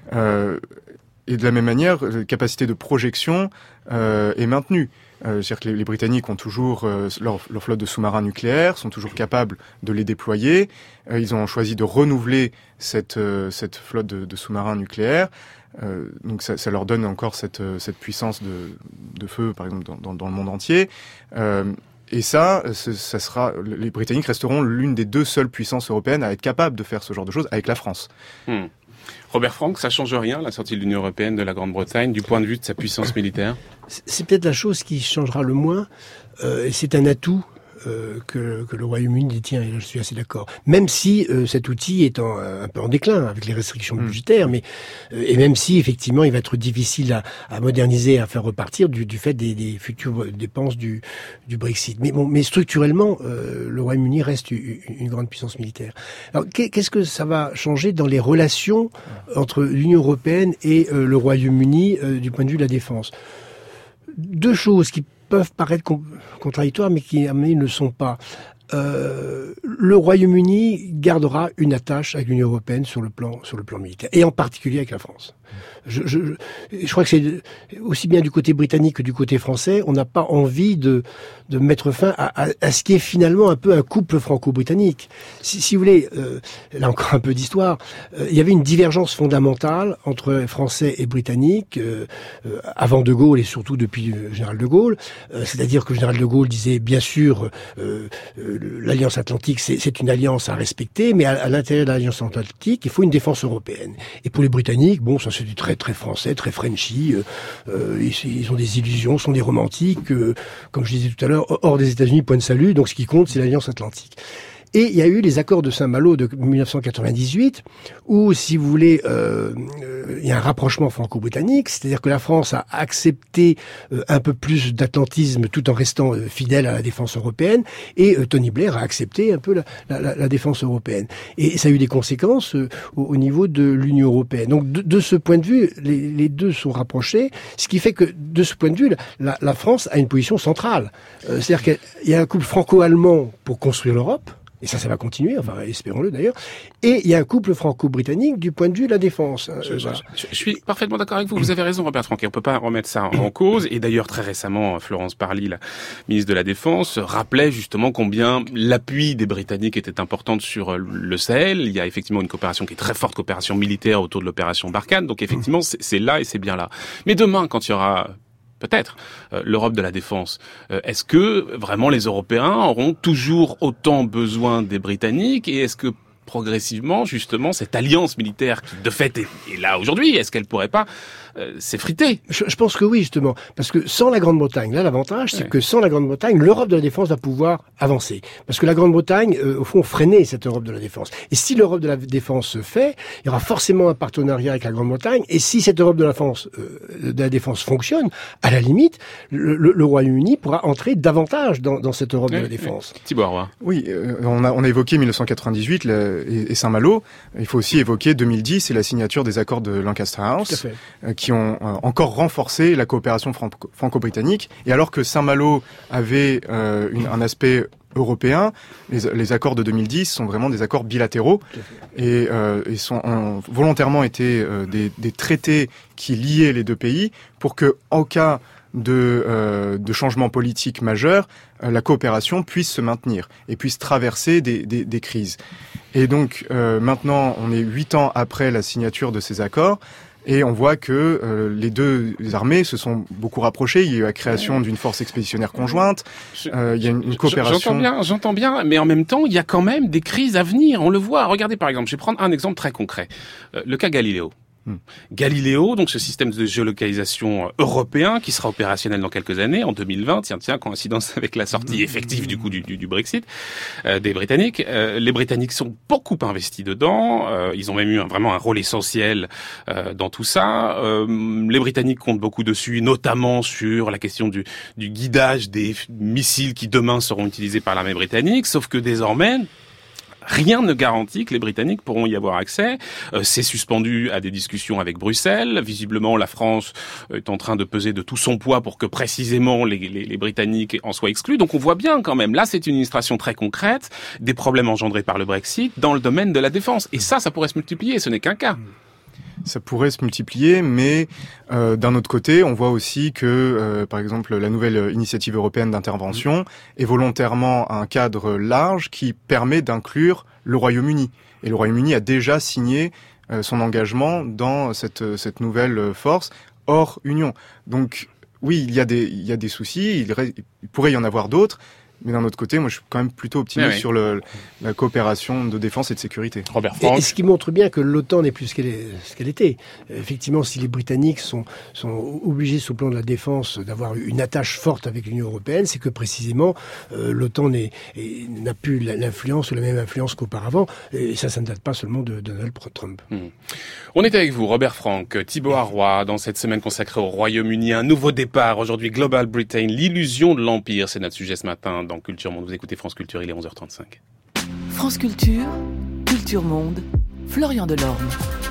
Euh, et de la même manière, la capacité de projection euh, est maintenue. Euh, c'est-à-dire que les, les Britanniques ont toujours euh, leur, leur flotte de sous-marins nucléaires, sont toujours capables de les déployer. Euh, ils ont choisi de renouveler cette, euh, cette flotte de, de sous-marins nucléaires. Euh, donc ça, ça leur donne encore cette, cette puissance de, de feu, par exemple, dans, dans, dans le monde entier. Euh, et ça, ça sera, les Britanniques resteront l'une des deux seules puissances européennes à être capables de faire ce genre de choses avec la France. Hmm. Robert Frank, ça change rien, la sortie de l'Union européenne de la Grande-Bretagne, du point de vue de sa puissance militaire? C'est peut-être la chose qui changera le moins, euh, et c'est un atout euh, que, que le Royaume-Uni détient, et là je suis assez d'accord. Même si euh, cet outil est en, un peu en déclin avec les restrictions mmh. budgétaires, mais euh, et même si effectivement il va être difficile à, à moderniser, à faire repartir du, du fait des, des futures dépenses du, du Brexit. Mais bon, mais structurellement, euh, le Royaume-Uni reste une, une grande puissance militaire. Alors qu'est-ce que ça va changer dans les relations entre l'Union européenne et euh, le Royaume-Uni euh, du point de vue de la défense? Deux choses qui peuvent paraître contradictoires, mais qui, à mon avis, ne le sont pas. Euh, le Royaume-Uni gardera une attache avec l'Union européenne sur le plan, sur le plan militaire, et en particulier avec la France. Je, je, je crois que c'est aussi bien du côté britannique que du côté français, on n'a pas envie de, de mettre fin à, à, à ce qui est finalement un peu un couple franco-britannique. Si, si vous voulez, euh, là encore un peu d'histoire, euh, il y avait une divergence fondamentale entre Français et Britanniques euh, euh, avant De Gaulle et surtout depuis le général de Gaulle. Euh, c'est-à-dire que le général de Gaulle disait bien sûr euh, euh, l'Alliance Atlantique c'est, c'est une alliance à respecter, mais à, à l'intérieur de l'Alliance Atlantique, il faut une défense européenne. Et pour les Britanniques, bon, ça c'est du très très français, très Frenchy. Euh, euh, ils, ils ont des illusions, sont des romantiques. Euh, comme je disais tout à l'heure, hors des États-Unis, point de salut. Donc ce qui compte, c'est l'Alliance Atlantique. Et il y a eu les accords de Saint-Malo de mille neuf cent quatre-vingt-dix-huit, où, si vous voulez, euh, euh, il y a un rapprochement franco-britannique, c'est-à-dire que la France a accepté euh, un peu plus d'atlantisme tout en restant euh, fidèle à la défense européenne, et euh, Tony Blair a accepté un peu la, la, la défense européenne. Et ça a eu des conséquences euh, au, au niveau de l'Union européenne. Donc, de, de ce point de vue, les, les deux sont rapprochés, ce qui fait que, de ce point de vue, la, la France a une position centrale. Euh, c'est-à-dire qu'il y a un couple franco-allemand pour construire l'Europe, et ça, ça va continuer, enfin, espérons-le d'ailleurs. Et il y a un couple franco-britannique du point de vue de la défense. Je, voilà. je, je suis parfaitement d'accord avec vous. Vous avez raison, Robert Franck. On ne peut pas remettre ça en cause. Et d'ailleurs, très récemment, Florence Parly, la ministre de la Défense, rappelait justement combien l'appui des Britanniques était important sur le Sahel. Il y a effectivement une coopération qui est très forte, coopération militaire autour de l'opération Barkhane. Donc effectivement, c'est, c'est là et c'est bien là. Mais demain, quand il y aura peut-être euh, l'Europe de la défense. Euh, est-ce que vraiment les Européens auront toujours autant besoin des Britanniques et est-ce que progressivement, justement, cette alliance militaire qui, de fait, est, est là aujourd'hui, est-ce qu'elle pourrait pas euh, s'effriter? je, je pense que oui, justement. Parce que sans la Grande-Bretagne, là, l'avantage, c'est ouais. que sans la Grande-Bretagne, l'Europe de la défense va pouvoir avancer. Parce que la Grande-Bretagne, euh, au fond, freinait cette Europe de la défense. Et si l'Europe de la défense se fait, il y aura forcément un partenariat avec la Grande-Bretagne. Et si cette Europe de la défense, euh, de la défense fonctionne, à la limite, le, le, le Royaume-Uni pourra entrer davantage dans, dans cette Europe ouais, de la défense. Ouais. Thibaut Arroy. Oui, euh, on, a, on a évoqué mille neuf cent quatre-vingt-dix-huit le, et, et Saint-Malo. Il faut aussi évoquer deux mille dix et la signature des accords de Lancaster House, euh, qui ont euh, encore renforcé la coopération franco- franco-britannique. Et alors que Saint-Malo avait euh, une, un aspect européen, les, les accords de deux mille dix sont vraiment des accords bilatéraux et, euh, et sont ont volontairement été euh, des, des traités qui liaient les deux pays pour que, en cas de, euh, de changement politique majeur, euh, la coopération puisse se maintenir et puisse traverser des, des, des crises. Et donc euh, maintenant, on est huit ans après la signature de ces accords. Et on voit que euh, les deux armées se sont beaucoup rapprochées. Il y a eu la création d'une force expéditionnaire conjointe. Euh, il y a une, une coopération. J'entends bien, j'entends bien, mais en même temps, il y a quand même des crises à venir. On le voit. Regardez par exemple, je vais prendre un exemple très concret. Euh, le cas Galileo. Hmm. Galileo, donc ce système de géolocalisation européen qui sera opérationnel dans quelques années, en deux mille vingt, tiens, tiens, coïncidence avec la sortie effective du coup du, du, du Brexit euh, des Britanniques. Euh, les Britanniques sont beaucoup investis dedans. Euh, ils ont même eu un, vraiment un rôle essentiel euh, dans tout ça. Euh, les Britanniques comptent beaucoup dessus, notamment sur la question du, du guidage des missiles qui demain seront utilisés par l'armée britannique. Sauf que désormais, rien ne garantit que les Britanniques pourront y avoir accès. Euh, c'est suspendu à des discussions avec Bruxelles. Visiblement, la France est en train de peser de tout son poids pour que précisément les, les, les Britanniques en soient exclus. Donc on voit bien quand même, là c'est une illustration très concrète des problèmes engendrés par le Brexit dans le domaine de la défense. Et ça, ça pourrait se multiplier, ce n'est qu'un cas. ça pourrait se multiplier, mais euh, d'un autre côté, on voit aussi que, euh, par exemple, la nouvelle initiative européenne d'intervention est volontairement un cadre large qui permet d'inclure le Royaume-Uni. Et le Royaume-Uni a déjà signé euh, son engagement dans cette, cette nouvelle force hors Union. Donc oui, il y a des, il y a des soucis, il, ré, il pourrait y en avoir d'autres. Mais d'un autre côté, moi, je suis quand même plutôt optimiste oui, oui. sur le, la coopération de défense et de sécurité. Robert Frank. Et, et ce qui montre bien que l'OTAN n'est plus ce qu'elle, est, ce qu'elle était. Effectivement, si les Britanniques sont, sont obligés, sur le plan de la défense, d'avoir une attache forte avec l'Union européenne, c'est que précisément, euh, l'OTAN n'est, est, n'a plus l'influence ou la même influence qu'auparavant. Et ça, ça ne date pas seulement de, de Donald Trump. Mmh. On est avec vous, Robert Frank, Thibaut Arroy, dans cette semaine consacrée au Royaume-Uni. Un nouveau départ, aujourd'hui, Global Britain, l'illusion de l'Empire. C'est notre sujet ce matin dans Culture Monde. Vous écoutez France Culture, il est onze heures trente-cinq. France Culture, Culture Monde, Florian Delorme.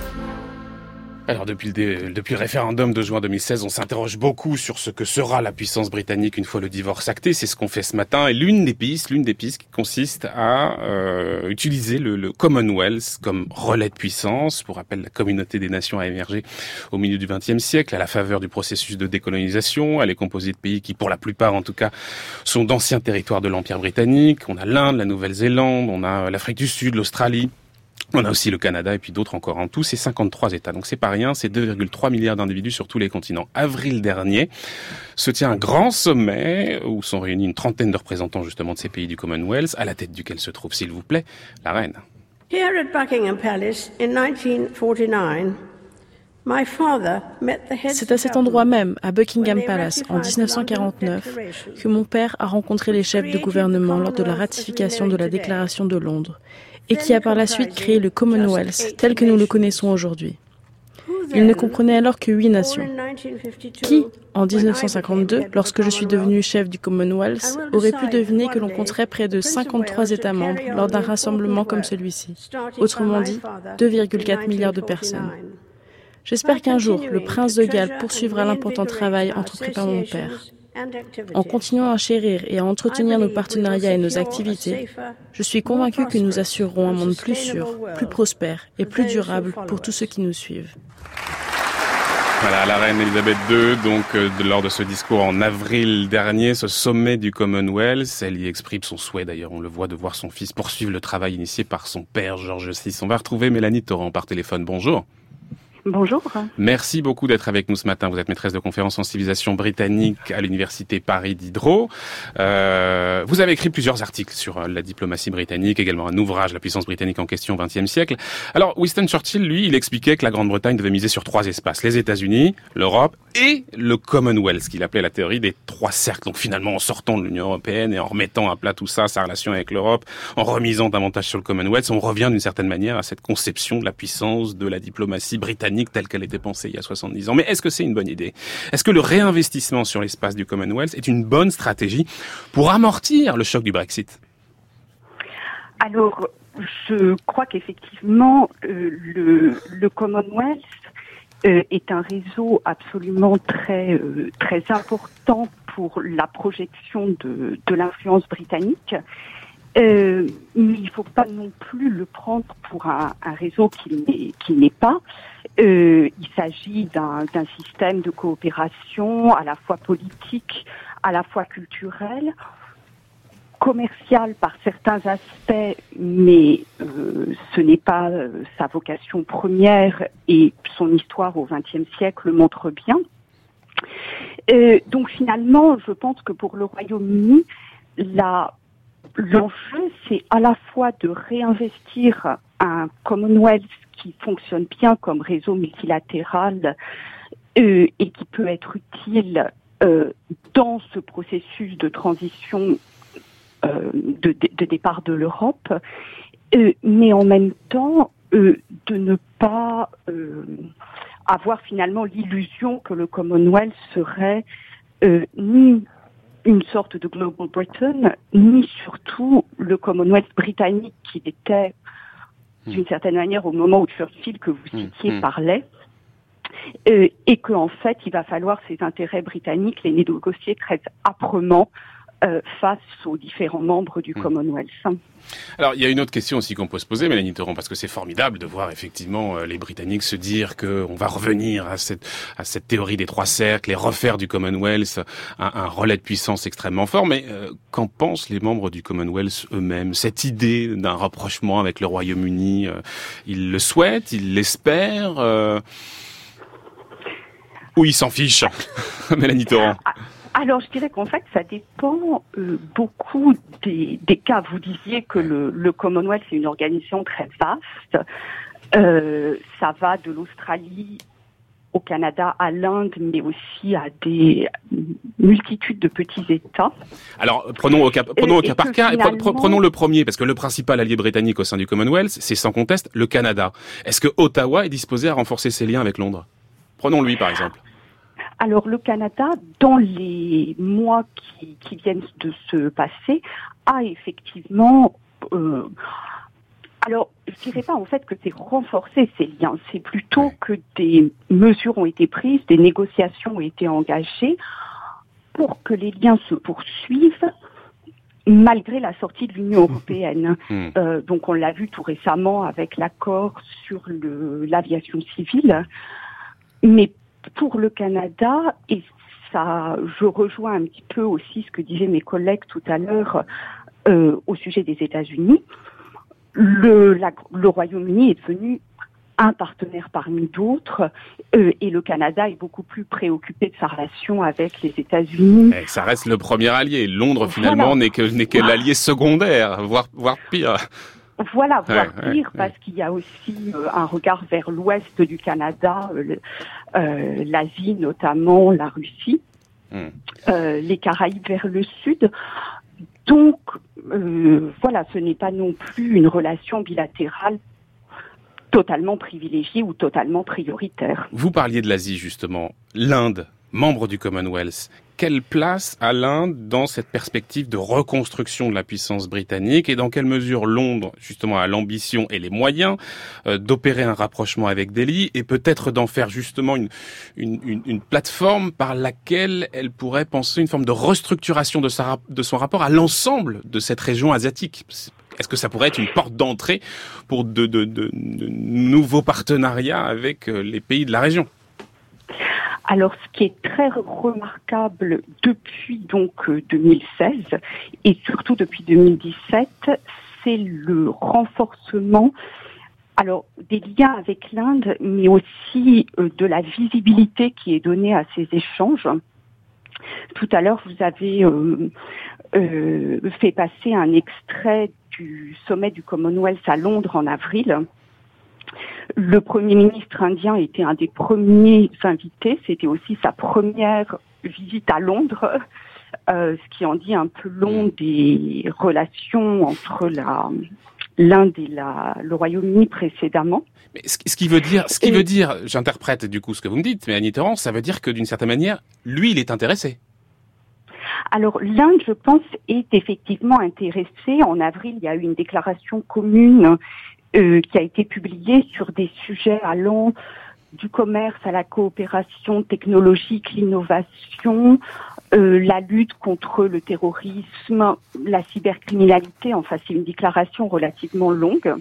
Alors depuis le, dé, depuis le référendum de juin deux mille seize, on s'interroge beaucoup sur ce que sera la puissance britannique une fois le divorce acté. C'est ce qu'on fait ce matin. Et l'une des pistes, l'une des pistes qui consiste à euh, utiliser le, le Commonwealth comme relais de puissance. Pour rappel, la communauté des nations a émergé au milieu du vingtième siècle à la faveur du processus de décolonisation. Elle est composée de pays qui, pour la plupart en tout cas, sont d'anciens territoires de l'Empire britannique. On a l'Inde, la Nouvelle-Zélande, on a l'Afrique du Sud, l'Australie. On a aussi le Canada et puis d'autres encore. En tout, c'est cinquante-trois États. Donc c'est pas rien, c'est deux virgule trois milliards d'individus sur tous les continents. Avril dernier, se tient un grand sommet où sont réunis une trentaine de représentants justement de ces pays du Commonwealth, à la tête duquel se trouve, s'il vous plaît, la reine. Here at Buckingham Palace in nineteen forty-nine, my father met the heads. C'est à cet endroit même, à Buckingham Palace, en dix-neuf cent quarante-neuf, que mon père a rencontré les chefs de gouvernement lors de la ratification de la Déclaration de Londres, et qui a par la suite créé le Commonwealth tel que nous le connaissons aujourd'hui. Il ne comprenait alors que huit nations. Qui, en dix-neuf cent cinquante-deux, lorsque je suis devenu chef du Commonwealth, aurait pu deviner que l'on compterait près de cinquante-trois États membres lors d'un rassemblement comme celui-ci, autrement dit, deux virgule quatre milliards de personnes. J'espère qu'un jour, le prince de Galles poursuivra l'important travail entrepris par mon père. En continuant à chérir et à entretenir nos partenariats et nos activités, je suis convaincue que nous assurerons un monde plus sûr, plus prospère et plus durable pour tous ceux qui nous suivent. Voilà, la reine Elisabeth deux, donc euh, de, lors de ce discours en avril dernier, ce sommet du Commonwealth, elle y exprime son souhait d'ailleurs, on le voit, de voir son fils poursuivre le travail initié par son père, George six. On va retrouver Mélanie Torrent par téléphone. Bonjour. Bonjour. Merci beaucoup d'être avec nous ce matin. Vous êtes maîtresse de conférences en civilisation britannique à l'université Paris Diderot. Euh, vous avez écrit plusieurs articles sur la diplomatie britannique, également un ouvrage, La puissance britannique en question au vingtième siècle. Alors, Winston Churchill, lui, il expliquait que la Grande-Bretagne devait miser sur trois espaces, les États-Unis, l'Europe et le Commonwealth, qu'il appelait la théorie des trois cercles. Donc finalement, en sortant de l'Union européenne et en remettant à plat tout ça, sa relation avec l'Europe, en remisant davantage sur le Commonwealth, on revient d'une certaine manière à cette conception de la puissance de la diplomatie britannique telle qu'elle était pensée il y a soixante-dix ans. Mais est-ce que c'est une bonne idée? Est-ce que le réinvestissement sur l'espace du Commonwealth est une bonne stratégie pour amortir le choc du Brexit? Alors, je crois qu'effectivement, euh, le, le Commonwealth euh, est un réseau absolument très, euh, très important pour la projection de, de l'influence britannique. Euh, mais il ne faut pas non plus le prendre pour un, un réseau qui n'est, qui n'est pas. Euh, il s'agit d'un, d'un système de coopération à la fois politique, à la fois culturel, commercial par certains aspects, mais euh, ce n'est pas euh, sa vocation première et son histoire au vingtième siècle le montre bien. Euh, donc finalement, je pense que pour le Royaume-Uni, la L'enjeu, c'est à la fois de réinvestir un Commonwealth qui fonctionne bien comme réseau multilatéral euh, et qui peut être utile euh, dans ce processus de transition euh, de, de départ de l'Europe, euh, mais en même temps euh, de ne pas euh, avoir finalement l'illusion que le Commonwealth serait euh, ni une sorte de Global Britain, ni surtout le Commonwealth britannique qui était, d'une certaine manière, au moment où Churchill, que vous citiez, mmh. parlait, euh, et qu'en fait, il va falloir ces intérêts britanniques les négocier très âprement euh, face aux différents membres du mmh. Commonwealth. Alors, il y a une autre question aussi qu'on peut se poser, Mélanie Theron, parce que c'est formidable de voir effectivement euh, les Britanniques se dire qu'on va revenir à cette, à cette théorie des trois cercles et refaire du Commonwealth un, un relais de puissance extrêmement fort. Mais euh, qu'en pensent les membres du Commonwealth eux-mêmes? Cette idée d'un rapprochement avec le Royaume-Uni, euh, ils le souhaitent, ils l'espèrent euh... ou ils s'en fichent? Mélanie Theron. Alors, je dirais qu'en fait, ça dépend euh, beaucoup des, des cas. Vous disiez que le, le Commonwealth est une organisation très vaste. Euh, ça va de l'Australie au Canada, à l'Inde, mais aussi à des multitudes de petits États. Alors, prenons au cas, prenons au cas par cas, finalement... prenons le premier, parce que le principal allié britannique au sein du Commonwealth, c'est sans conteste le Canada. Est-ce que Ottawa est disposé à renforcer ses liens avec Londres? Prenons-lui, par exemple. Alors, le Canada, dans les mois qui, qui viennent de se passer, a effectivement... Euh, alors, je dirais pas en fait que c'est renforcer ces liens, c'est plutôt que des mesures ont été prises, des négociations ont été engagées pour que les liens se poursuivent malgré la sortie de l'Union européenne. Euh, donc, on l'a vu tout récemment avec l'accord sur le, l'aviation civile, mais pour le Canada, et ça, je rejoins un petit peu aussi ce que disaient mes collègues tout à l'heure euh, au sujet des États-Unis, le, la, le Royaume-Uni est devenu un partenaire parmi d'autres euh, et le Canada est beaucoup plus préoccupé de sa relation avec les États-Unis. Et ça reste le premier allié. Londres, finalement, voilà. n'est que, n'est que l'allié secondaire, voire, voire pire. Voilà, voire ouais, pire, ouais, parce ouais. qu'il y a aussi euh, un regard vers l'ouest du Canada, euh, euh, l'Asie notamment, la Russie, mm. euh, les Caraïbes vers le sud. Donc, euh, voilà, ce n'est pas non plus une relation bilatérale totalement privilégiée ou totalement prioritaire. Vous parliez de l'Asie, justement. L'Inde, membre du Commonwealth. Quelle place a l'Inde dans cette perspective de reconstruction de la puissance britannique et dans quelle mesure Londres, justement, a l'ambition et les moyens euh, d'opérer un rapprochement avec Delhi et peut-être d'en faire justement une, une, une, une plateforme par laquelle elle pourrait penser une forme de restructuration de, sa, de son rapport à l'ensemble de cette région asiatique? Est-ce que ça pourrait être une porte d'entrée pour de, de, de, de nouveaux partenariats avec les pays de la région? Alors, ce qui est très remarquable depuis donc deux mille seize et surtout depuis deux mille dix-sept, c'est le renforcement, alors des liens avec l'Inde, mais aussi euh, de la visibilité qui est donnée à ces échanges. Tout à l'heure, vous avez euh, euh, fait passer un extrait du sommet du Commonwealth à Londres en avril. Le Premier ministre indien était un des premiers invités. C'était aussi sa première visite à Londres, euh, ce qui en dit un peu long des relations entre la, l'Inde et la, le Royaume-Uni précédemment. Mais ce, ce qui veut dire, ce qui et... veut dire, j'interprète du coup ce que vous me dites, mais Mélanie Theron, ça veut dire que d'une certaine manière, lui, il est intéressé. Alors, l'Inde, je pense, est effectivement intéressée. En avril, il y a eu une déclaration commune Euh, qui a été publié sur des sujets allant du commerce à la coopération technologique, l'innovation, euh, la lutte contre le terrorisme, la cybercriminalité. Enfin, c'est une déclaration relativement longue.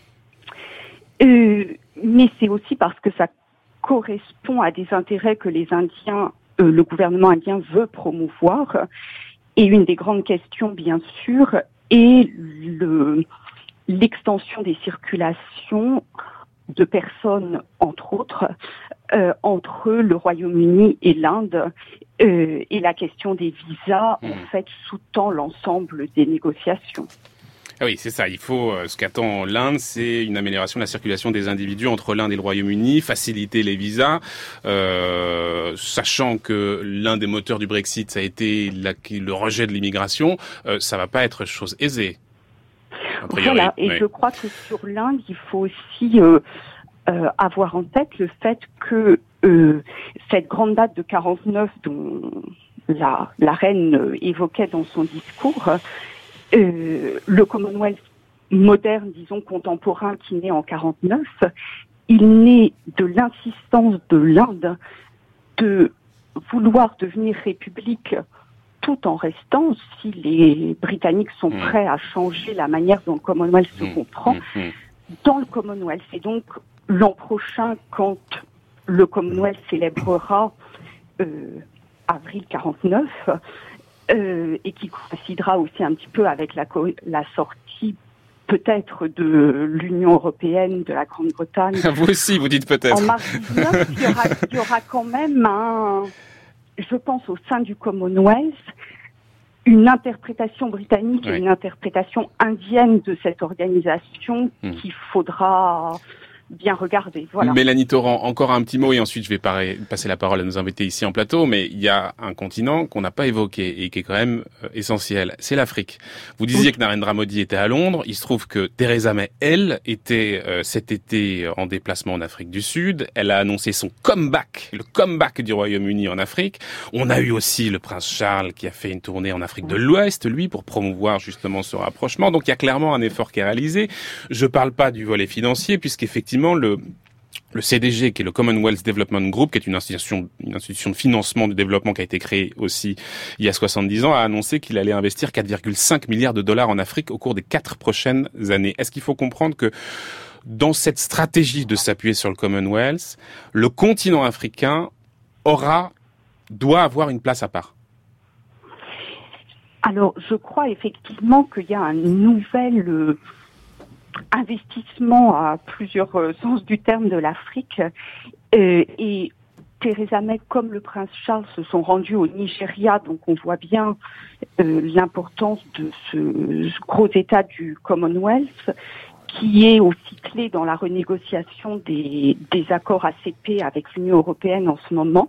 Euh, mais c'est aussi parce que ça correspond à des intérêts que les Indiens, euh, le gouvernement indien veut promouvoir. Et une des grandes questions, bien sûr, est le... l'extension des circulations de personnes, entre autres, euh, entre le Royaume-Uni et l'Inde, euh, et la question des visas, mmh. en fait, sous-tend l'ensemble des négociations. Ah oui, c'est ça. Il faut, euh, ce qu'attend l'Inde, c'est une amélioration de la circulation des individus entre l'Inde et le Royaume-Uni, faciliter les visas, euh, sachant que l'un des moteurs du Brexit, ça a été la, le rejet de l'immigration, euh, ça va pas être chose aisée. Voilà, et oui. Je crois que sur l'Inde, il faut aussi euh, euh, avoir en tête le fait que euh, cette grande date de quarante-neuf dont la, la reine évoquait dans son discours, euh, le Commonwealth moderne, disons contemporain, qui naît en quarante-neuf, il naît de l'insistance de l'Inde de vouloir devenir république tout en restant, si les Britanniques sont mmh. prêts à changer la manière dont le Commonwealth mmh. se comprend, mmh. dans le Commonwealth. Et donc, l'an prochain, quand le Commonwealth célébrera euh, avril quarante-neuf, euh, et qui coïncidera aussi un petit peu avec la, co- la sortie peut-être de l'Union européenne, de la Grande-Bretagne. Vous aussi, vous dites peut-être. En mars dix-neuf, il y aura, il y aura quand même un, je pense, au sein du Commonwealth, une interprétation britannique oui. et une interprétation indienne de cette organisation mmh. qu'il faudra bien regarder. Voilà. Mélanie Torrent, encore un petit mot et ensuite je vais parler, passer la parole à nos invités ici en plateau, mais il y a un continent qu'on n'a pas évoqué et qui est quand même euh, essentiel, c'est l'Afrique. Vous disiez oui. que Narendra Modi était à Londres, il se trouve que Theresa May, elle, était euh, cet été en déplacement en Afrique du Sud, elle a annoncé son comeback, le comeback du Royaume-Uni en Afrique. On a eu aussi le prince Charles qui a fait une tournée en Afrique de l'Ouest, lui, pour promouvoir justement ce rapprochement, donc il y a clairement un effort qui est réalisé. Je parle pas du volet financier, puisqu'effectivement le Le C D G, qui est le Commonwealth Development Group, qui est une institution, une institution de financement du développement qui a été créée aussi il y a soixante-dix ans, a annoncé qu'il allait investir quatre virgule cinq milliards de dollars en Afrique au cours des quatre prochaines années. Est-ce qu'il faut comprendre que dans cette stratégie de s'appuyer sur le Commonwealth, le continent africain aura, doit avoir une place à part? Alors, je crois effectivement qu'il y a un nouvel euh, investissement à plusieurs euh, sens du terme de l'Afrique euh, et Theresa May comme le prince Charles se sont rendus au Nigeria, donc on voit bien euh, l'importance de ce, ce gros État du Commonwealth qui est aussi clé dans la renégociation des, des accords A C P avec l'Union européenne en ce moment.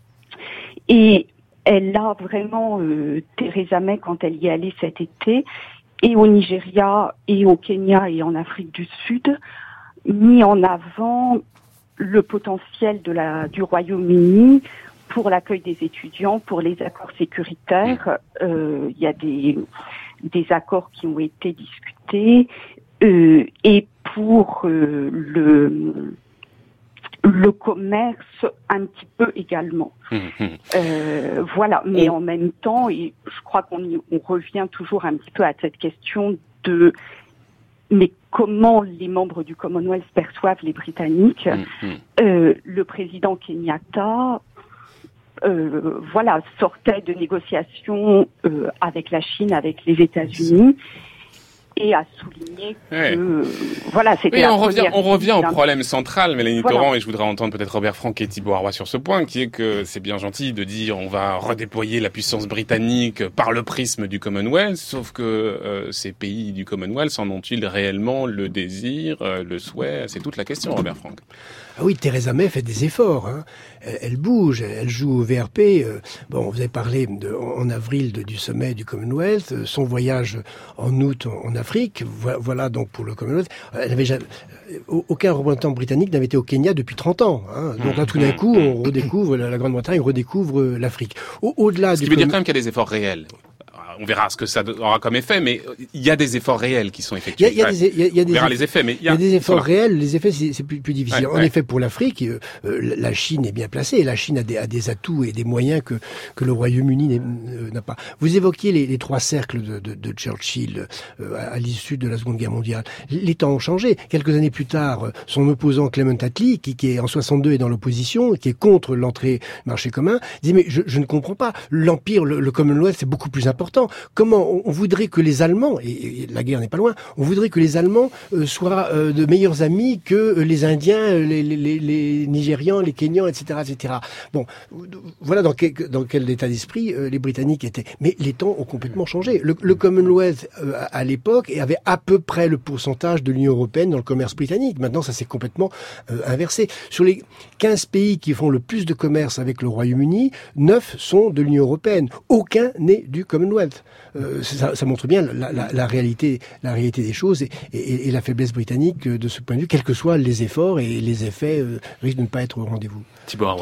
Et elle a vraiment, euh, Theresa May, quand elle y est allée cet été, et au Nigeria, et au Kenya, et en Afrique du Sud, mis en avant le potentiel de la, du Royaume-Uni pour l'accueil des étudiants, pour les accords sécuritaires. Euh, il y a des, des accords qui ont été discutés, euh, et pour euh, le... le commerce un petit peu également. Mmh. Euh, voilà, mais en même temps, et je crois qu'on y, on revient toujours un petit peu à cette question de mais comment les membres du Commonwealth perçoivent les Britanniques. Mmh. Euh, le président Kenyatta euh, voilà, sortait de négociations euh, avec la Chine, avec les États-Unis, et à souligner que ouais. euh, voilà, c'était oui, la on revient, on revient au d'un... problème central, Mélanie voilà. Torrent, et je voudrais entendre peut-être Robert Frank et Thibaut Arroy sur ce point, qui est que c'est bien gentil de dire on va redéployer la puissance britannique par le prisme du Commonwealth, sauf que euh, ces pays du Commonwealth en ont-ils réellement le désir, euh, le souhait? C'est toute la question, Robert Frank. Ah oui, Theresa May fait des efforts. Hein. Elle, elle bouge, elle joue au V R P. Euh, bon, vous avez parlé de, en avril de, du sommet du Commonwealth, euh, son voyage en août en, en Afrique. Voilà, voilà donc pour le Commonwealth. Elle n'avait jamais, aucun représentant britannique n'avait été au Kenya depuis trente ans. Hein. Donc là, tout d'un coup, on redécouvre la, la Grande-Bretagne redécouvre l'Afrique. Au, au-delà Ce qui du veut dire quand même qu'il y a des efforts réels. On verra ce que ça aura comme effet, mais il y a des efforts réels qui sont effectués. Il y a, il y a des, il y a, il y a on des verra eff... les effets, mais il y a, a, il y a des efforts voilà. réels. Les effets, c'est, c'est plus, plus difficile. Ouais, en ouais. effet, pour l'Afrique, euh, la Chine est bien placée. La Chine a des, a des atouts et des moyens que, que le Royaume-Uni euh, n'a pas. Vous évoquiez les, les trois cercles de, de, de Churchill euh, à l'issue de la Seconde Guerre mondiale. Les temps ont changé. Quelques années plus tard, son opposant Clement Attlee, qui, qui est en soixante-deux est dans l'opposition, qui est contre l'entrée du marché commun, disait mais je, je ne comprends pas. L'empire, le, le Commonwealth, c'est beaucoup plus important. Comment on, on voudrait que les Allemands, et, et la guerre n'est pas loin, on voudrait que les Allemands euh, soient euh, de meilleurs amis que euh, les Indiens, les, les, les, les Nigérians, les Kenyans, et cetera, et cetera. Bon, voilà dans quel, dans quel état d'esprit euh, les Britanniques étaient. Mais les temps ont complètement changé. Le, le Commonwealth euh, à l'époque avait à peu près le pourcentage de l'Union européenne dans le commerce britannique. Maintenant, ça s'est complètement euh, inversé. Sur les quinze pays qui font le plus de commerce avec le Royaume-Uni, neuf sont de l'Union européenne. Aucun n'est du Commonwealth. Euh, ça, ça montre bien la, la, la réalité, la réalité des choses et, et, et la faiblesse britannique de ce point de vue, quels que soient les efforts et les effets euh, risquent de ne pas être au rendez-vous. Thibaut Arroy.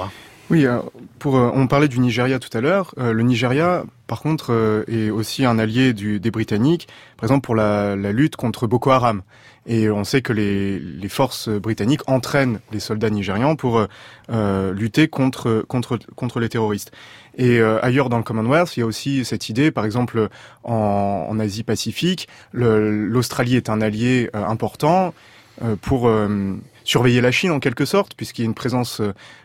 Oui, pour, on parlait du Nigeria tout à l'heure. Le Nigeria, par contre, est aussi un allié du, des Britanniques, par exemple pour la, la lutte contre Boko Haram. Et on sait que les, les forces britanniques entraînent les soldats nigérians pour euh, lutter contre, contre, contre les terroristes. Et euh, ailleurs dans le Commonwealth, il y a aussi cette idée, par exemple en, en Asie-Pacifique, le, l'Australie est un allié euh, important euh, pour euh, surveiller la Chine en quelque sorte, puisqu'il y a une présence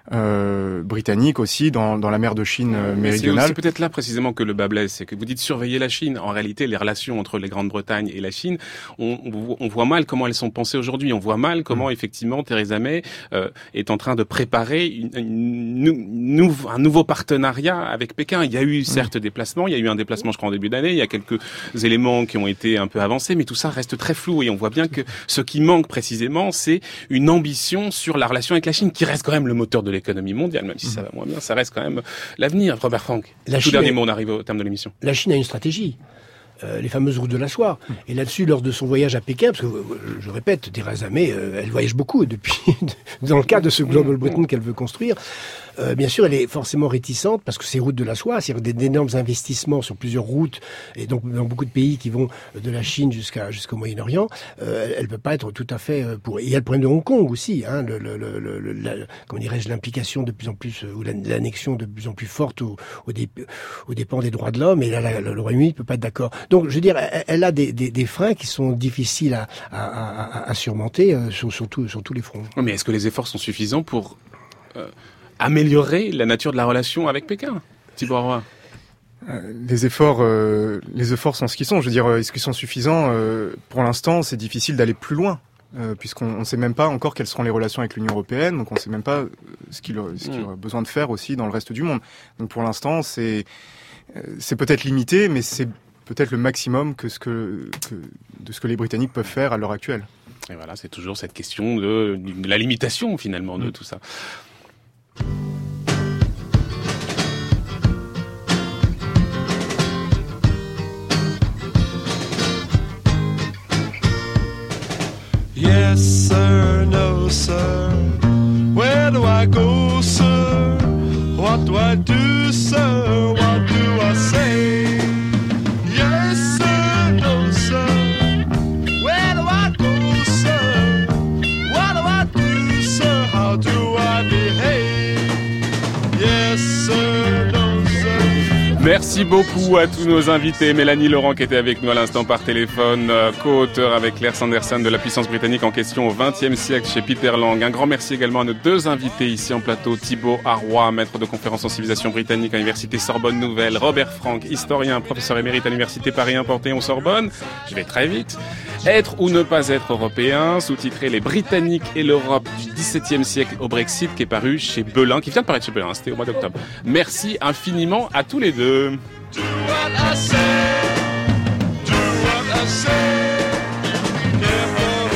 euh, britannique aussi dans, dans la mer de Chine euh, méridionale. C'est peut-être là précisément que le bas blesse, c'est que vous dites surveiller la Chine. En réalité, les relations entre les Grande-Bretagne et la Chine, on, on voit mal comment elles sont pensées aujourd'hui. On voit mal comment mmh. effectivement Theresa May euh, est en train de préparer une, une, une, un nouveau partenariat avec Pékin. Il y a eu certes mmh. des déplacements, il y a eu un déplacement je crois en début d'année, il y a quelques éléments qui ont été un peu avancés, mais tout ça reste très flou et on voit bien que ce qui manque précisément, c'est une ambition sur la relation avec la Chine, qui reste quand même le moteur de l'économie mondiale, même si ça va moins bien, ça reste quand même l'avenir. Robert Frank, la tout Chine dernier est... mot, on arrive au terme de l'émission. La Chine a une stratégie. Euh, les fameuses routes de la soie. Et là-dessus, lors de son voyage à Pékin, parce que, euh, je répète, Theresa May, euh, elle voyage beaucoup depuis, dans le cadre de ce Global Britain qu'elle veut construire. Euh, bien sûr, elle est forcément réticente parce que ces routes de la soie, c'est d'énormes investissements sur plusieurs routes et donc dans beaucoup de pays qui vont de la Chine jusqu'à jusqu'au Moyen-Orient. Euh, elle ne peut pas être tout à fait pour. Et il y a le problème de Hong Kong aussi, hein, le, le, le, le, la, comment dirais-je, l'implication de plus en plus ou l'annexion de plus en plus forte au, au, dé, au dépens des droits de l'homme. Et là, la, le Royaume-Uni ne peut pas être d'accord. Donc, je veux dire, elle, elle a des, des, des freins qui sont difficiles à, à, à, à surmonter euh, sur, sur, tout, sur tous les fronts. Mais est-ce que les efforts sont suffisants pour euh, améliorer la nature de la relation avec Pékin, Thibaut Roy? Euh, les efforts, euh, les efforts sont ce qu'ils sont. Je veux dire, est-ce qu'ils sont suffisants? euh, Pour l'instant, c'est difficile d'aller plus loin, euh, puisqu'on ne sait même pas encore quelles seront les relations avec l'Union européenne. Donc, on ne sait même pas ce qu'il ce qu'il aura besoin de faire aussi dans le reste du monde. Donc, pour l'instant, c'est euh, c'est peut-être limité, mais c'est peut-être le maximum que ce que, que de ce que les Britanniques peuvent faire à l'heure actuelle. Et voilà, c'est toujours cette question de, de la limitation finalement de mmh. tout ça. Yes sir, no sir. Where do I go, sir? What do I do, sir? What do I say? Yes sir, no sir. Where do I go, sir? What do I do, sir? How do I behave? Yes sir, no sir. Merci beaucoup à tous nos invités. Mélanie Laurent qui était avec nous à l'instant par téléphone, co-auteur avec Claire Sanderson de La puissance britannique en question au vingtième siècle chez Peter Lang. Un grand merci également à nos deux invités ici en plateau, Thibaut Arroy, maître de conférences en civilisation britannique à l'université Sorbonne Nouvelle, Robert Frank, historien, professeur émérite à l'université Paris un Panthéon-Sorbonne. Je vais très vite. Être ou ne pas être européen, sous-titré Les Britanniques et l'Europe du dix-septième siècle au Brexit, qui est paru chez Belin, qui vient de paraître chez Belin, c'était au mois d'octobre. Merci infiniment à tous les deux. Do what I say, do what I say, never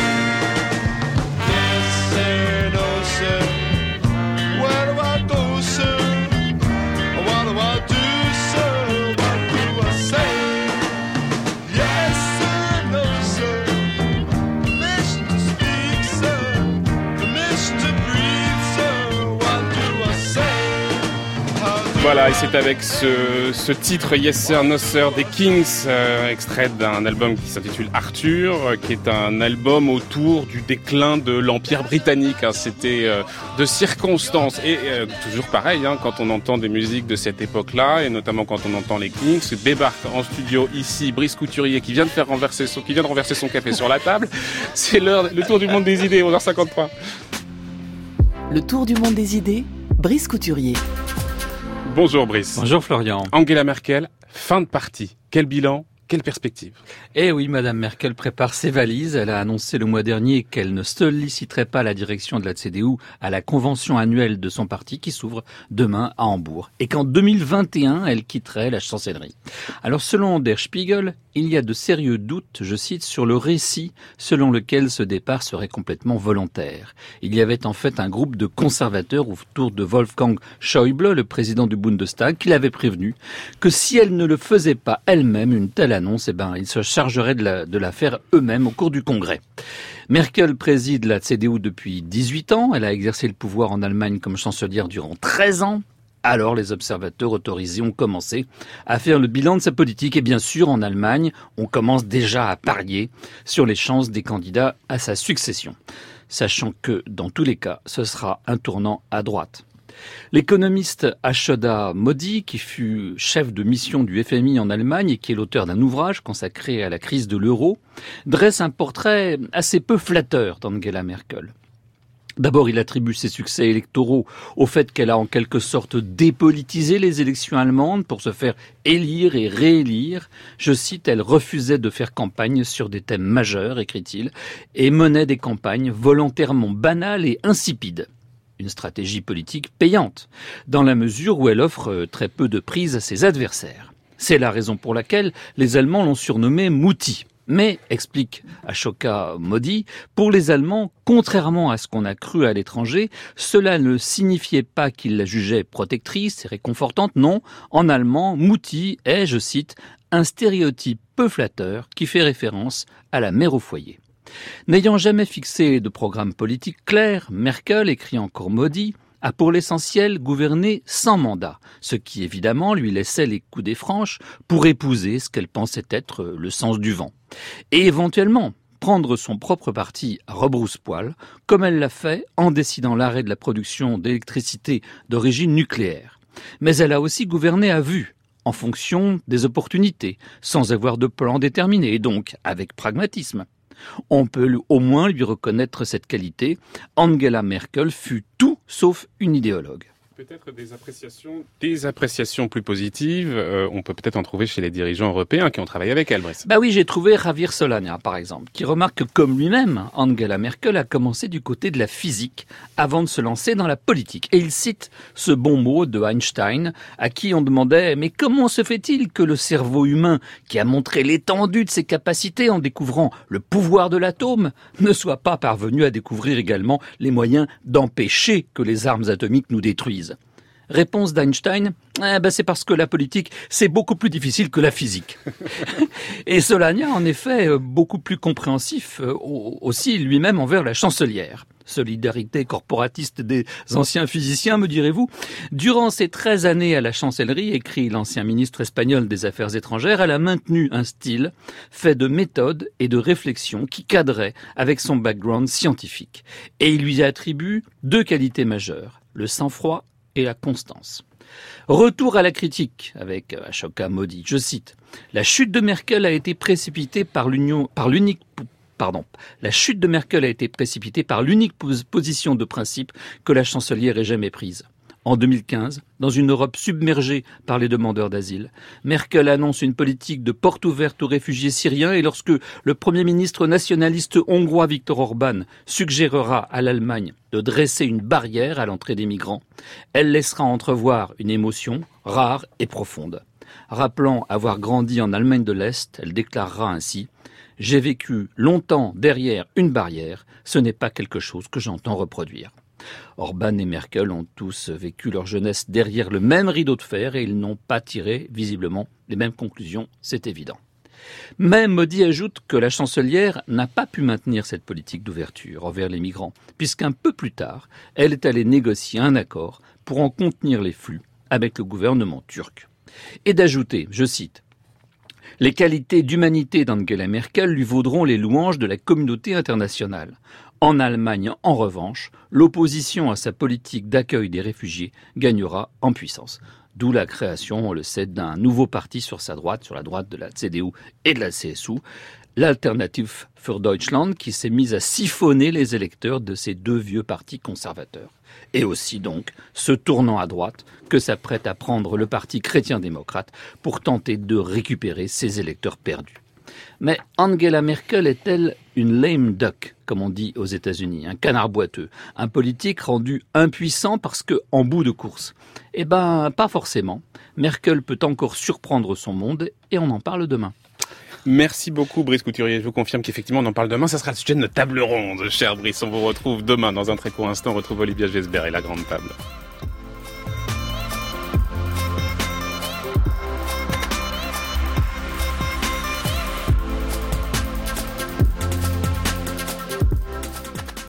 yes sir, no sir, where do I go sir, what do I do sir, what do I say, yes sir, no sir, permission to speak sir, permission to breathe sir, what do I say, how do Voilà, et c'est avec ce, ce titre Yes Sir, No Sir des Kings, euh, extrait d'un album qui s'intitule Arthur, euh, qui est un album autour du déclin de l'Empire britannique. Hein. C'était euh, de circonstances. Et euh, toujours pareil, hein, quand on entend des musiques de cette époque-là, et notamment quand on entend les Kings, débarque en studio ici Brice Couturier qui vient de faire renverser son, qui vient de renverser son café sur la table. C'est l'heure, le tour du monde des idées, onze heures cinquante-trois. Le tour du monde des idées, Brice Couturier. Bonjour Brice. Bonjour Florian. Angela Merkel, fin de partie. Quel bilan ? Quelle perspective ? Eh oui, Madame Merkel prépare ses valises. Elle a annoncé le mois dernier qu'elle ne solliciterait pas la direction de la C D U à la convention annuelle de son parti qui s'ouvre demain à Hambourg. Et qu'en deux mille vingt et un, elle quitterait la chancellerie. Alors selon Der Spiegel, il y a de sérieux doutes, je cite, sur le récit selon lequel ce départ serait complètement volontaire. Il y avait en fait un groupe de conservateurs autour de Wolfgang Schäuble, le président du Bundestag, qui l'avait prévenu que si elle ne le faisait pas elle-même, une telle annonce, eh ben, ils se chargeraient de, la, de l'affaire eux-mêmes au cours du Congrès. Merkel préside la C D U depuis dix-huit ans. Elle a exercé le pouvoir en Allemagne comme chancelière durant treize ans. Alors les observateurs autorisés ont commencé à faire le bilan de sa politique. Et bien sûr, en Allemagne, on commence déjà à parier sur les chances des candidats à sa succession, sachant que, dans tous les cas, ce sera un tournant à droite. L'économiste Ashoda Modi, qui fut chef de mission du F M I en Allemagne et qui est l'auteur d'un ouvrage consacré à la crise de l'euro, dresse un portrait assez peu flatteur d'Angela Merkel. D'abord, il attribue ses succès électoraux au fait qu'elle a en quelque sorte dépolitisé les élections allemandes pour se faire élire et réélire. Je cite, elle refusait de faire campagne sur des thèmes majeurs, écrit-il, et menait des campagnes volontairement banales et insipides. Une stratégie politique payante, dans la mesure où elle offre très peu de prise à ses adversaires. C'est la raison pour laquelle les Allemands l'ont surnommée Mutti. Mais, explique Ashoka Modi, pour les Allemands, contrairement à ce qu'on a cru à l'étranger, cela ne signifiait pas qu'ils la jugeaient protectrice et réconfortante. Non, en allemand, Mutti est, je cite, un stéréotype peu flatteur qui fait référence à la mère au foyer. N'ayant jamais fixé de programme politique clair, Merkel, écrit encore Modi, a pour l'essentiel gouverné sans mandat, ce qui évidemment lui laissait les coudées franches pour épouser ce qu'elle pensait être le sens du vent. Et éventuellement prendre son propre parti à rebrousse-poil, comme elle l'a fait en décidant l'arrêt de la production d'électricité d'origine nucléaire. Mais elle a aussi gouverné à vue, en fonction des opportunités, sans avoir de plan déterminé, et donc avec pragmatisme. On peut au moins lui reconnaître cette qualité. Angela Merkel fut tout sauf une idéologue. Peut-être des appréciations, des appréciations plus positives, euh, on peut peut-être en trouver chez les dirigeants européens qui ont travaillé avec elle, Brice. Bah oui, j'ai trouvé Javier Solana, par exemple, qui remarque que, comme lui-même, Angela Merkel a commencé du côté de la physique avant de se lancer dans la politique. Et il cite ce bon mot de Einstein, à qui on demandait « Mais comment se fait-il que le cerveau humain, qui a montré l'étendue de ses capacités en découvrant le pouvoir de l'atome, ne soit pas parvenu à découvrir également les moyens d'empêcher que les armes atomiques nous détruisent ?» Réponse d'Einstein, eh ben c'est parce que la politique, c'est beaucoup plus difficile que la physique. Et Solana, en effet, beaucoup plus compréhensif aussi lui-même envers la chancelière. Solidarité corporatiste des anciens physiciens, me direz-vous. Durant ces treize années à la chancellerie, écrit l'ancien ministre espagnol des Affaires étrangères, elle a maintenu un style fait de méthode et de réflexion qui cadrait avec son background scientifique. Et il lui attribue deux qualités majeures, le sang-froid et la constance. Retour à la critique avec Ashoka Modi, je cite, « La chute de Merkel a été précipitée par l'union, par l'unique, pardon, la chute de Merkel a été précipitée par l'unique position de principe que la chancelière ait jamais prise. En deux mille quinze, dans une Europe submergée par les demandeurs d'asile, Merkel annonce une politique de porte ouverte aux réfugiés syriens et lorsque le Premier ministre nationaliste hongrois Viktor Orban suggérera à l'Allemagne de dresser une barrière à l'entrée des migrants, elle laissera entrevoir une émotion rare et profonde. Rappelant avoir grandi en Allemagne de l'Est, elle déclarera ainsi « J'ai vécu longtemps derrière une barrière, ce n'est pas quelque chose que j'entends reproduire ». Orban et Merkel ont tous vécu leur jeunesse derrière le même rideau de fer et ils n'ont pas tiré, visiblement, les mêmes conclusions, c'est évident. Mais Modi ajoute que la chancelière n'a pas pu maintenir cette politique d'ouverture envers les migrants, puisqu'un peu plus tard, elle est allée négocier un accord pour en contenir les flux avec le gouvernement turc. Et d'ajouter, je cite, « Les qualités d'humanité d'Angela Merkel lui vaudront les louanges de la communauté internationale. En Allemagne, en revanche, l'opposition à sa politique d'accueil des réfugiés gagnera en puissance. » D'où la création, on le sait, d'un nouveau parti sur sa droite, sur la droite de la C D U et de la C S U, l'Alternative für Deutschland, qui s'est mise à siphonner les électeurs de ces deux vieux partis conservateurs. Et aussi donc ce tournant à droite que s'apprête à prendre le parti chrétien-démocrate pour tenter de récupérer ses électeurs perdus. Mais Angela Merkel est-elle une lame duck, comme on dit aux États-Unis, un canard boiteux, un politique rendu impuissant parce que en bout de course? Eh ben, pas forcément. Merkel peut encore surprendre son monde et on en parle demain. Merci beaucoup Brice Couturier. Je vous confirme qu'effectivement on en parle demain. Ça sera le sujet de notre table ronde, cher Brice. On vous retrouve demain dans un très court instant. On retrouve Olivia Gesbert et la grande table.